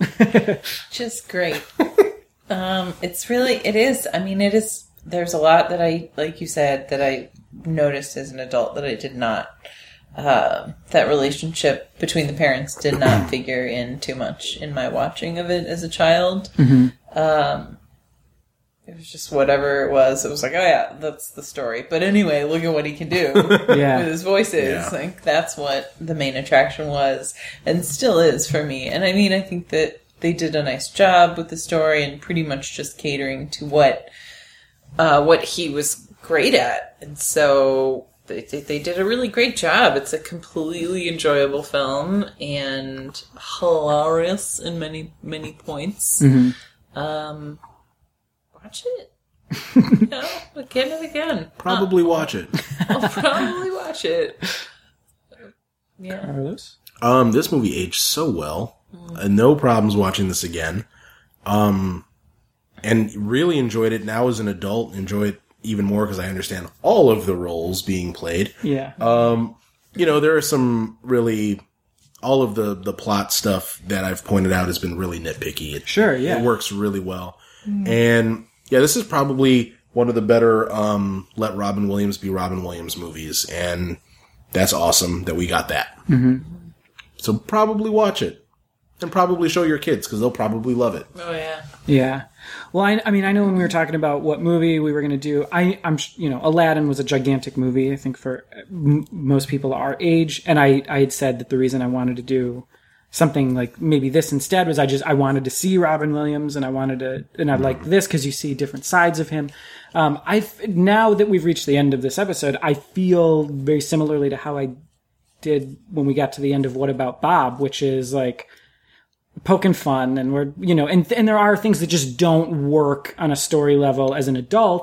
Just great. Um, it's really, it is, I mean, it is, there's a lot that I, like you said, that I noticed as an adult that I did not, uh, that relationship between the parents did not figure in too much in my watching of it as a child. Mm-hmm. Um, it was just whatever it was. It was like, oh yeah, that's the story. But anyway, look at what he can do Yeah. with his voices. Yeah. Like that's what the main attraction was, and still is for me. And I mean, I think that they did a nice job with the story and pretty much just catering to what uh, what he was great at. And so they they did a really great job. It's a completely enjoyable film and hilarious in many many points. Mm-hmm. Um. Watch it. You know, again and again. Probably watch it. I'll probably watch it. Yeah. Carlos? Um, this movie aged so well. Uh, no problems watching this again. Um, and really enjoyed it now as an adult. Enjoy it even more because I understand all of the roles being played. Yeah. Um, you know, there are some really, all of the, the plot stuff that I've pointed out has been really nitpicky. It, Sure, yeah. It works really well. And yeah, this is probably one of the better, um, Let Robin Williams Be Robin Williams movies. And that's awesome that we got that. Mm-hmm. So probably watch it. And probably show your kids because they'll probably love it. Oh yeah. Yeah. Well, I, I mean, I know when we were talking about what movie we were going to do, I, I'm, you know, Aladdin was a gigantic movie, I think, for m- most people our age. And I, I had said that the reason I wanted to do something like maybe this instead was I just, I wanted to see Robin Williams and I wanted to, and I like this because you see different sides of him. Um, I, now that we've reached the end of this episode, I feel very similarly to how I did when we got to the end of What About Bob, which is like, poking fun, and we're, you know, and and there are things that just don't work on a story level as an adult,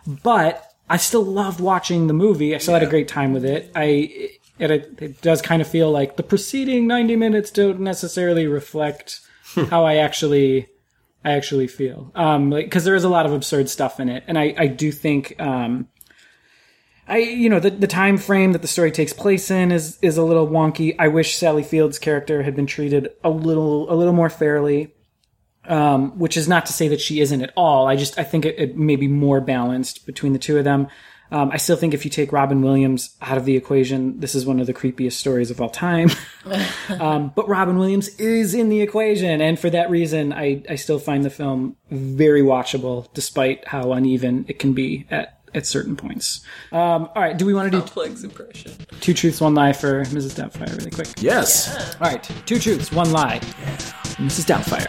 But I still loved watching the movie. I still had a great time with it. I it, it does kind of feel like the preceding ninety minutes don't necessarily reflect how I actually I actually feel. Um, like, because there is a lot of absurd stuff in it, and I I do think um, I you know the the time frame that the story takes place in is is a little wonky. I wish Sally Field's character had been treated a little a little more fairly. Um, which is not to say that she isn't at all. I just, I think it, it may be more balanced between the two of them. Um, I still think if you take Robin Williams out of the equation, this is one of the creepiest stories of all time. um, but Robin Williams is in the equation. And for that reason, I, I still find the film very watchable, despite how uneven it can be at, at certain points. Um, all right. Do we want to do complex impression? Two truths, one lie for Missus Doubtfire really quick? Yes. Yeah. All right. Two truths, one lie. Missus Doubtfire.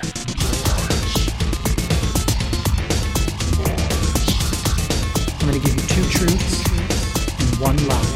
I'm going to give you two truths and one lie.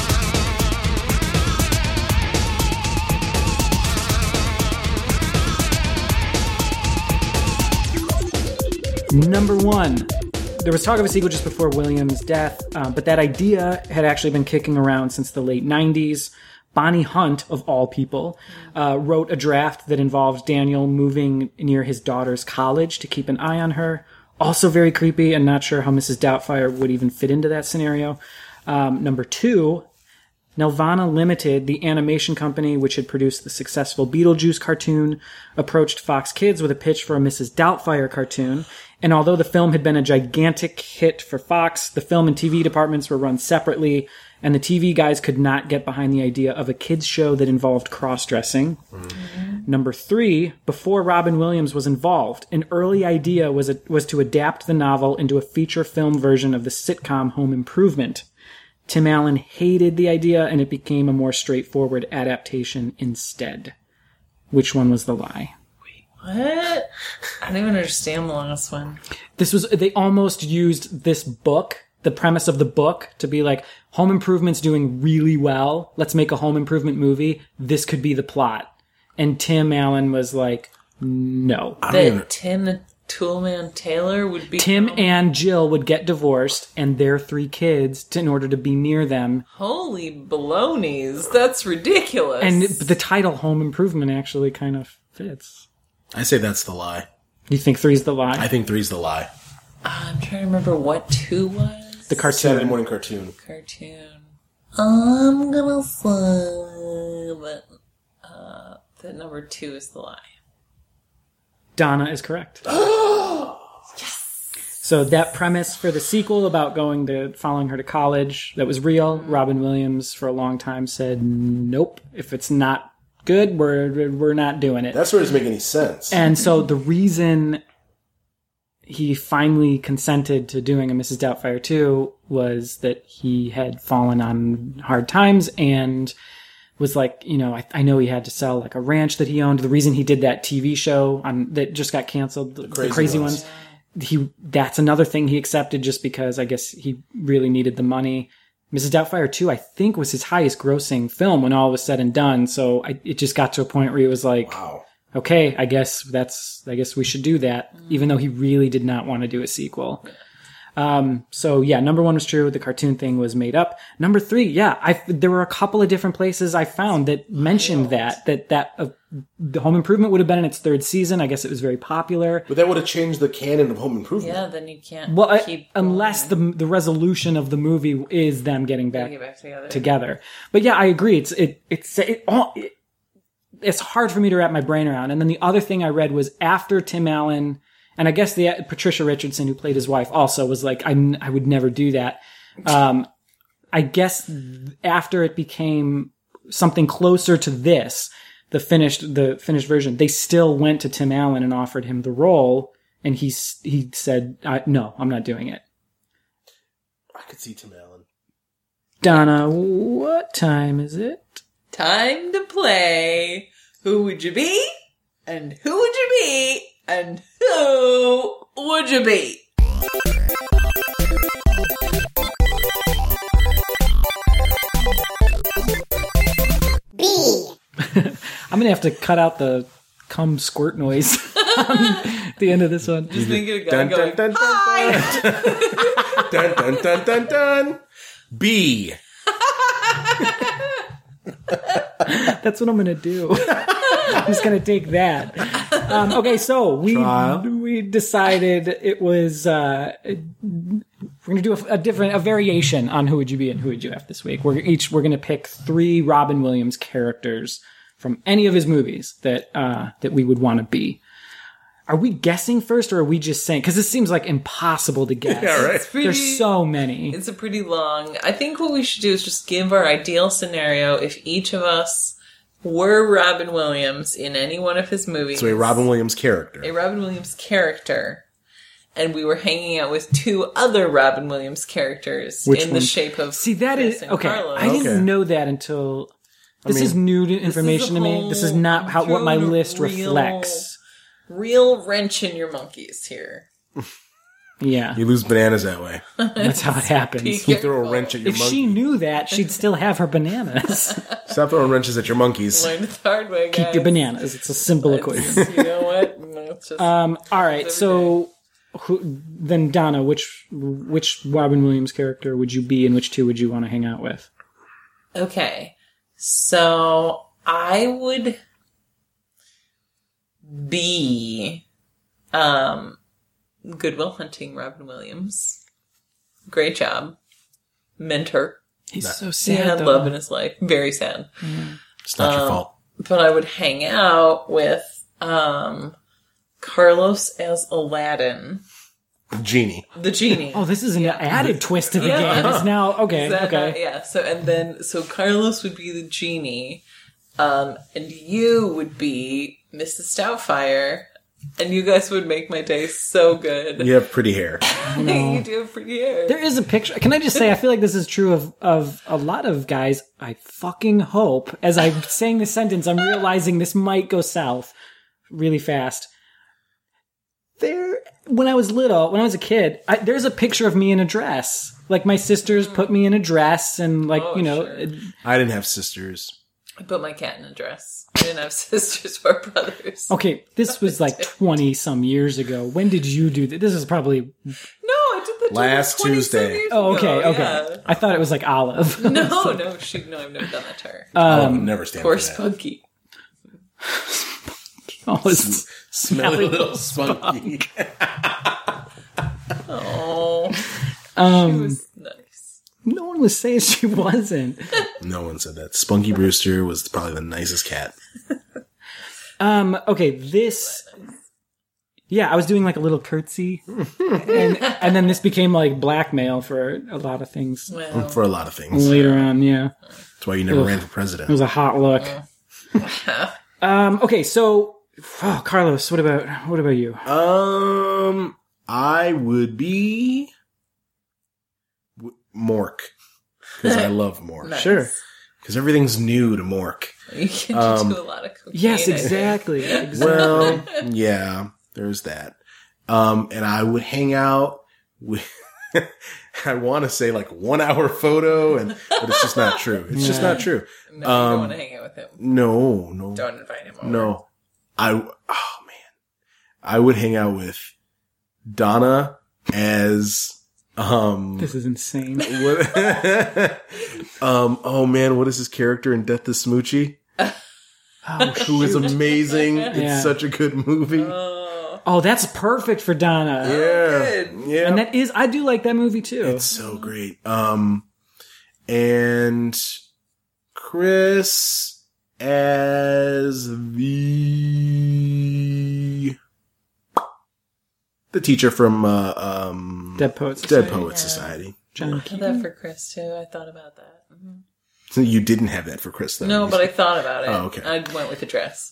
Number one, there was talk of a sequel just before Williams' death, uh, but that idea had actually been kicking around since the late nineties. Bonnie Hunt, of all people, uh, wrote a draft that involved Daniel moving near his daughter's college to keep an eye on her. Also very creepy, and not sure how Missus Doubtfire would even fit into that scenario. Um, number two, Nelvana Limited, the animation company which had produced the successful Beetlejuice cartoon, approached Fox Kids with a pitch for a Missus Doubtfire cartoon. And although the film had been a gigantic hit for Fox, the film and T V departments were run separately, and the T V guys could not get behind the idea of a kids show that involved cross-dressing. Mm-hmm. Number three, before Robin Williams was involved, an early idea was a, was to adapt the novel into a feature film version of the sitcom Home Improvement. Tim Allen hated the idea, and it became a more straightforward adaptation instead. Which one was the lie? What? I don't even understand the last one. This was, they almost used this book, the premise of the book, to be like, Home Improvement's doing really well. Let's make a Home Improvement movie. This could be the plot. And Tim Allen was like, no. That even... Tim the Toolman Taylor would be... Tim and Jill would get divorced, and their three kids, to, in order to be near them. Holy balonies. That's ridiculous. And the title, Home Improvement, actually kind of fits. I say that's the lie. You think three's the lie? I think three's the lie. Uh, I'm trying to remember what two was. The cartoon. Saturday morning cartoon. Cartoon. I'm gonna say that, uh, that number two is the lie. Donna is correct. Yes! So that premise for the sequel about going to, following her to college, that was real. Mm-hmm. Robin Williams for a long time said, nope, if it's not good, we're we're not doing it. That's where it doesn't make any sense. And so the reason he finally consented to doing a Missus Doubtfire two was that he had fallen on hard times and was like, you know, I, I know he had to sell like a ranch that he owned. The reason he did that T V show on that just got canceled, the, the crazy, the crazy ones, ones, he that's another thing he accepted just because I guess he really needed the money. Missus Doubtfire two, I think, was his highest grossing film when all was said and done. So I, it just got to a point where he was like, wow. Okay, I guess that's, I guess we should do that, mm. even though he really did not want to do a sequel. Um, so yeah, number one was true. The cartoon thing was made up. Number three, yeah, I, there were a couple of different places I found that mentioned that, that, that, uh, the Home Improvement would have been in its third season. I guess it was very popular. But that would have changed the canon of Home Improvement. Yeah, then you can't well, I, keep unless the the resolution of the movie is them getting back, get back together. together. But yeah, I agree. It's, it, it's, it, all, it, it's hard for me to wrap my brain around. And then the other thing I read was after Tim Allen, and I guess the Patricia Richardson, who played his wife, also was like, I, I would never do that. Um, I guess after it became something closer to this, the finished the finished version, they still went to Tim Allen and offered him the role, and he he said, "No, I'm not doing it." I could see Tim Allen. Donna, what time is it? Time to play. Who would you be? And who would you be? And who would you be? B. I'm gonna have to cut out the cum squirt noise at the end of this one. Just think of a guy going, dun, dun, dun, hi! dun, dun, dun, dun, dun. B. That's what I'm going to do. I'm just going to take that. Um, okay, so we Trial. we decided it was uh, we're going to do a, a different a variation on Who Would You Be and Who Would You Have this week. We're each we're going to pick three Robin Williams characters from any of his movies that uh, that we would want to be. Are we guessing first, or are we just saying? Because this seems like impossible to guess. Yeah, right. It's pretty, There's so many. It's a pretty long. I think what we should do is just give our ideal scenario if each of us were Robin Williams in any one of his movies. So a Robin Williams A character. Robin Williams character. And we were hanging out with two other Robin Williams characters Which in one? the shape of See, that Chris is and okay. Carlos. I didn't Okay. know that until this mean, is new to information to a me. This is whole- not how what my throwing a list real- reflects. Real wrench in your monkeys here. Yeah, You lose bananas that way. that's how it happens. Be You throw a careful. wrench at your If monkey. she knew that, she'd still have her bananas. Stop throwing wrenches at your monkeys. Learn it the hard way, guys. Keep your bananas. It's a simple equation. It's- You know what? No, it's just, Um, all right, every so who, then Donna, which which Robin Williams character would you be, and which two would you want to hang out with? Okay. So I would be um Good Will Hunting Robin Williams. Great job. Mentor. He's so He sad. had though. love in his life. Very sad. It's not Um, your fault. But I would hang out with um Carlos as Aladdin. Genie. The genie. Oh, this is an added twist to the Yeah. game. It's now okay. Is that okay. not- yeah. So and then so Carlos would be the genie, um, and you would be Missus Stoutfire, and you guys would make my day so good. You have pretty hair. You do have pretty hair. There is a picture. Can I just say, I feel like this is true of, of a lot of guys. I fucking hope, as I'm saying this sentence, I'm realizing this might go south really fast. There, when I was little, when I was a kid, I, there's a picture of me in a dress. Like, my sisters put me in a dress, and like, Oh, you know, sure. it- I didn't have sisters. I put my cat in a dress. I didn't have sisters or brothers. okay, this was like twenty some years ago. When did you do that? This is probably, No, I did the Last twenty some Tuesday. years oh, okay, ago, okay. yeah. I thought it was like Olive. No, no, she, no, I've never done that to her. I would never stand Poor for that. Spunky. Oh, it's- Smelly little spunky. Oh, um, she was nice. no one was saying she wasn't. No one said that. Spunky Brewster was probably the nicest cat. Um, okay, this. Yeah, I was doing like a little curtsy, and and then this became like blackmail for a lot of things Well, For a lot of things. later on. Yeah, That's why you never Ugh. ran for it president. was a hot look. um, okay, so oh, Carlos, what about what about you? Um, I would be w- Mork. Because I love Mork. Nice. Sure. Because everything's new to Mork. You can Um, do a lot of cocaine. Yes, I think. exactly. exactly. Well, yeah, there's that. Um, and I would hang out with, I want to say like one hour photo, and but it's just not true. It's just Yeah. not true. No, you Um, don't want to hang out with him. No, no, Don't invite him over. no. I, oh man, I would hang out with Donna as, um, This is insane. what, um, oh man, what is his character in Death to Smoochie? Oh, Who is amazing. Yeah. It's such a good movie. Oh, oh, that's perfect for Donna. Yeah. good. Yeah. And that is, I do like that movie too. It's so great. Um, and Chris as the the teacher from uh, um, Dead Poets. Dead Poets Society. John I had that for Chris too. I thought about that. Mhm. So you didn't have that for Chris, though. No, but I thought about it. Oh, okay. I went with the dress.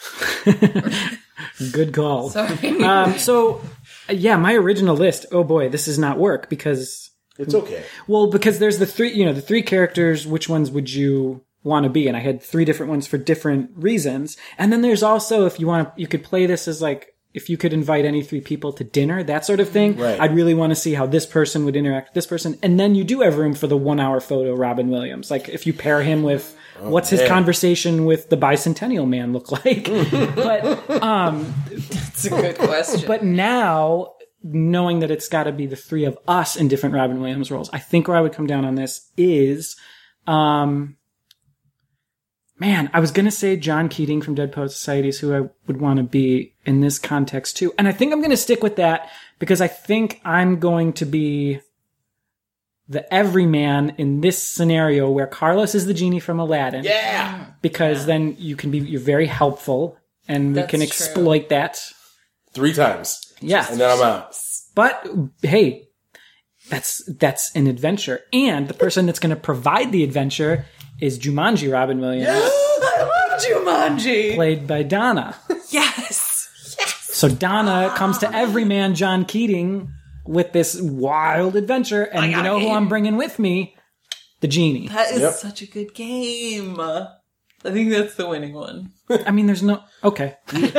Good call. Sorry. Um, so, yeah, my original list. Oh boy, this does not work because, it's okay. well, because there's the three, you know, the three characters. Which ones would you want to be? And I had three different ones for different reasons. And then there's also, if you want, you could play this as like, if you could invite any three people to dinner, that sort of thing. Right. I'd really want to see how this person would interact with this person. And then you do have room for the one hour photo, Robin Williams. Like if you pair him with, what's his man. conversation with the bicentennial man look like? But, um, It's a good question. But now, knowing that it's got to be the three of us in different Robin Williams roles. I think where I would come down on this is, um, man, I was going to say John Keating from Dead Poets Society is who I would want to be in this context too. And I think I'm going to stick with that because I think I'm going to be the everyman in this scenario where Carlos is the genie from Aladdin. Yeah. Because Yeah. then you can be, you're very helpful and That's we can true. exploit that. Three times. Yeah. And then I'm out. But hey, that's, that's an adventure. And the person that's going to provide the adventure is Jumanji Robin Williams, I love Jumanji. played by Donna. Yes. Yes. So Donna comes to everyman John Keating with this wild adventure. And you got a know who game. I'm bringing with me? The genie. That is Yep. such a good game. I think that's the winning one. I mean, there's no, okay.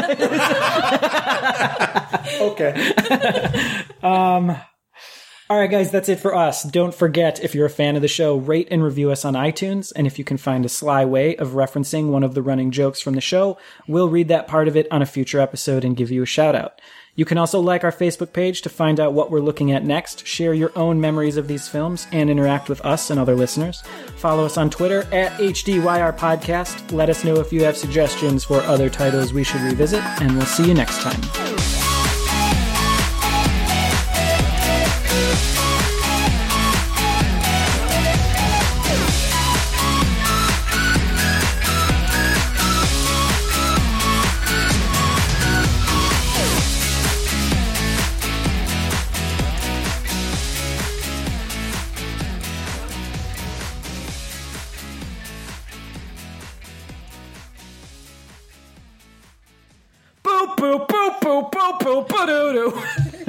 Okay. Um, all right, guys, that's it for us. Don't forget, if you're a fan of the show, rate and review us on iTunes. And if you can find a sly way of referencing one of the running jokes from the show, we'll read that part of it on a future episode and give you a shout out. You can also like our Facebook page to find out what we're looking at next, share your own memories of these films, and interact with us and other listeners. Follow us on Twitter at H D Y R Podcast. Let us know if you have suggestions for other titles we should revisit, and we'll see you next time. Boop, boop, boop, boop, boop, boop, ba-doo-doo.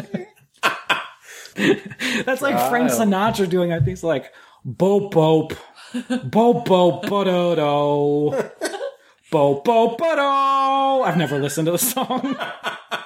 That's like Frank Wow. Sinatra doing, I think it's like, boop, boop, boop, boop, ba-doo-doo, boop, boop, ba-doo. I've never listened to the song.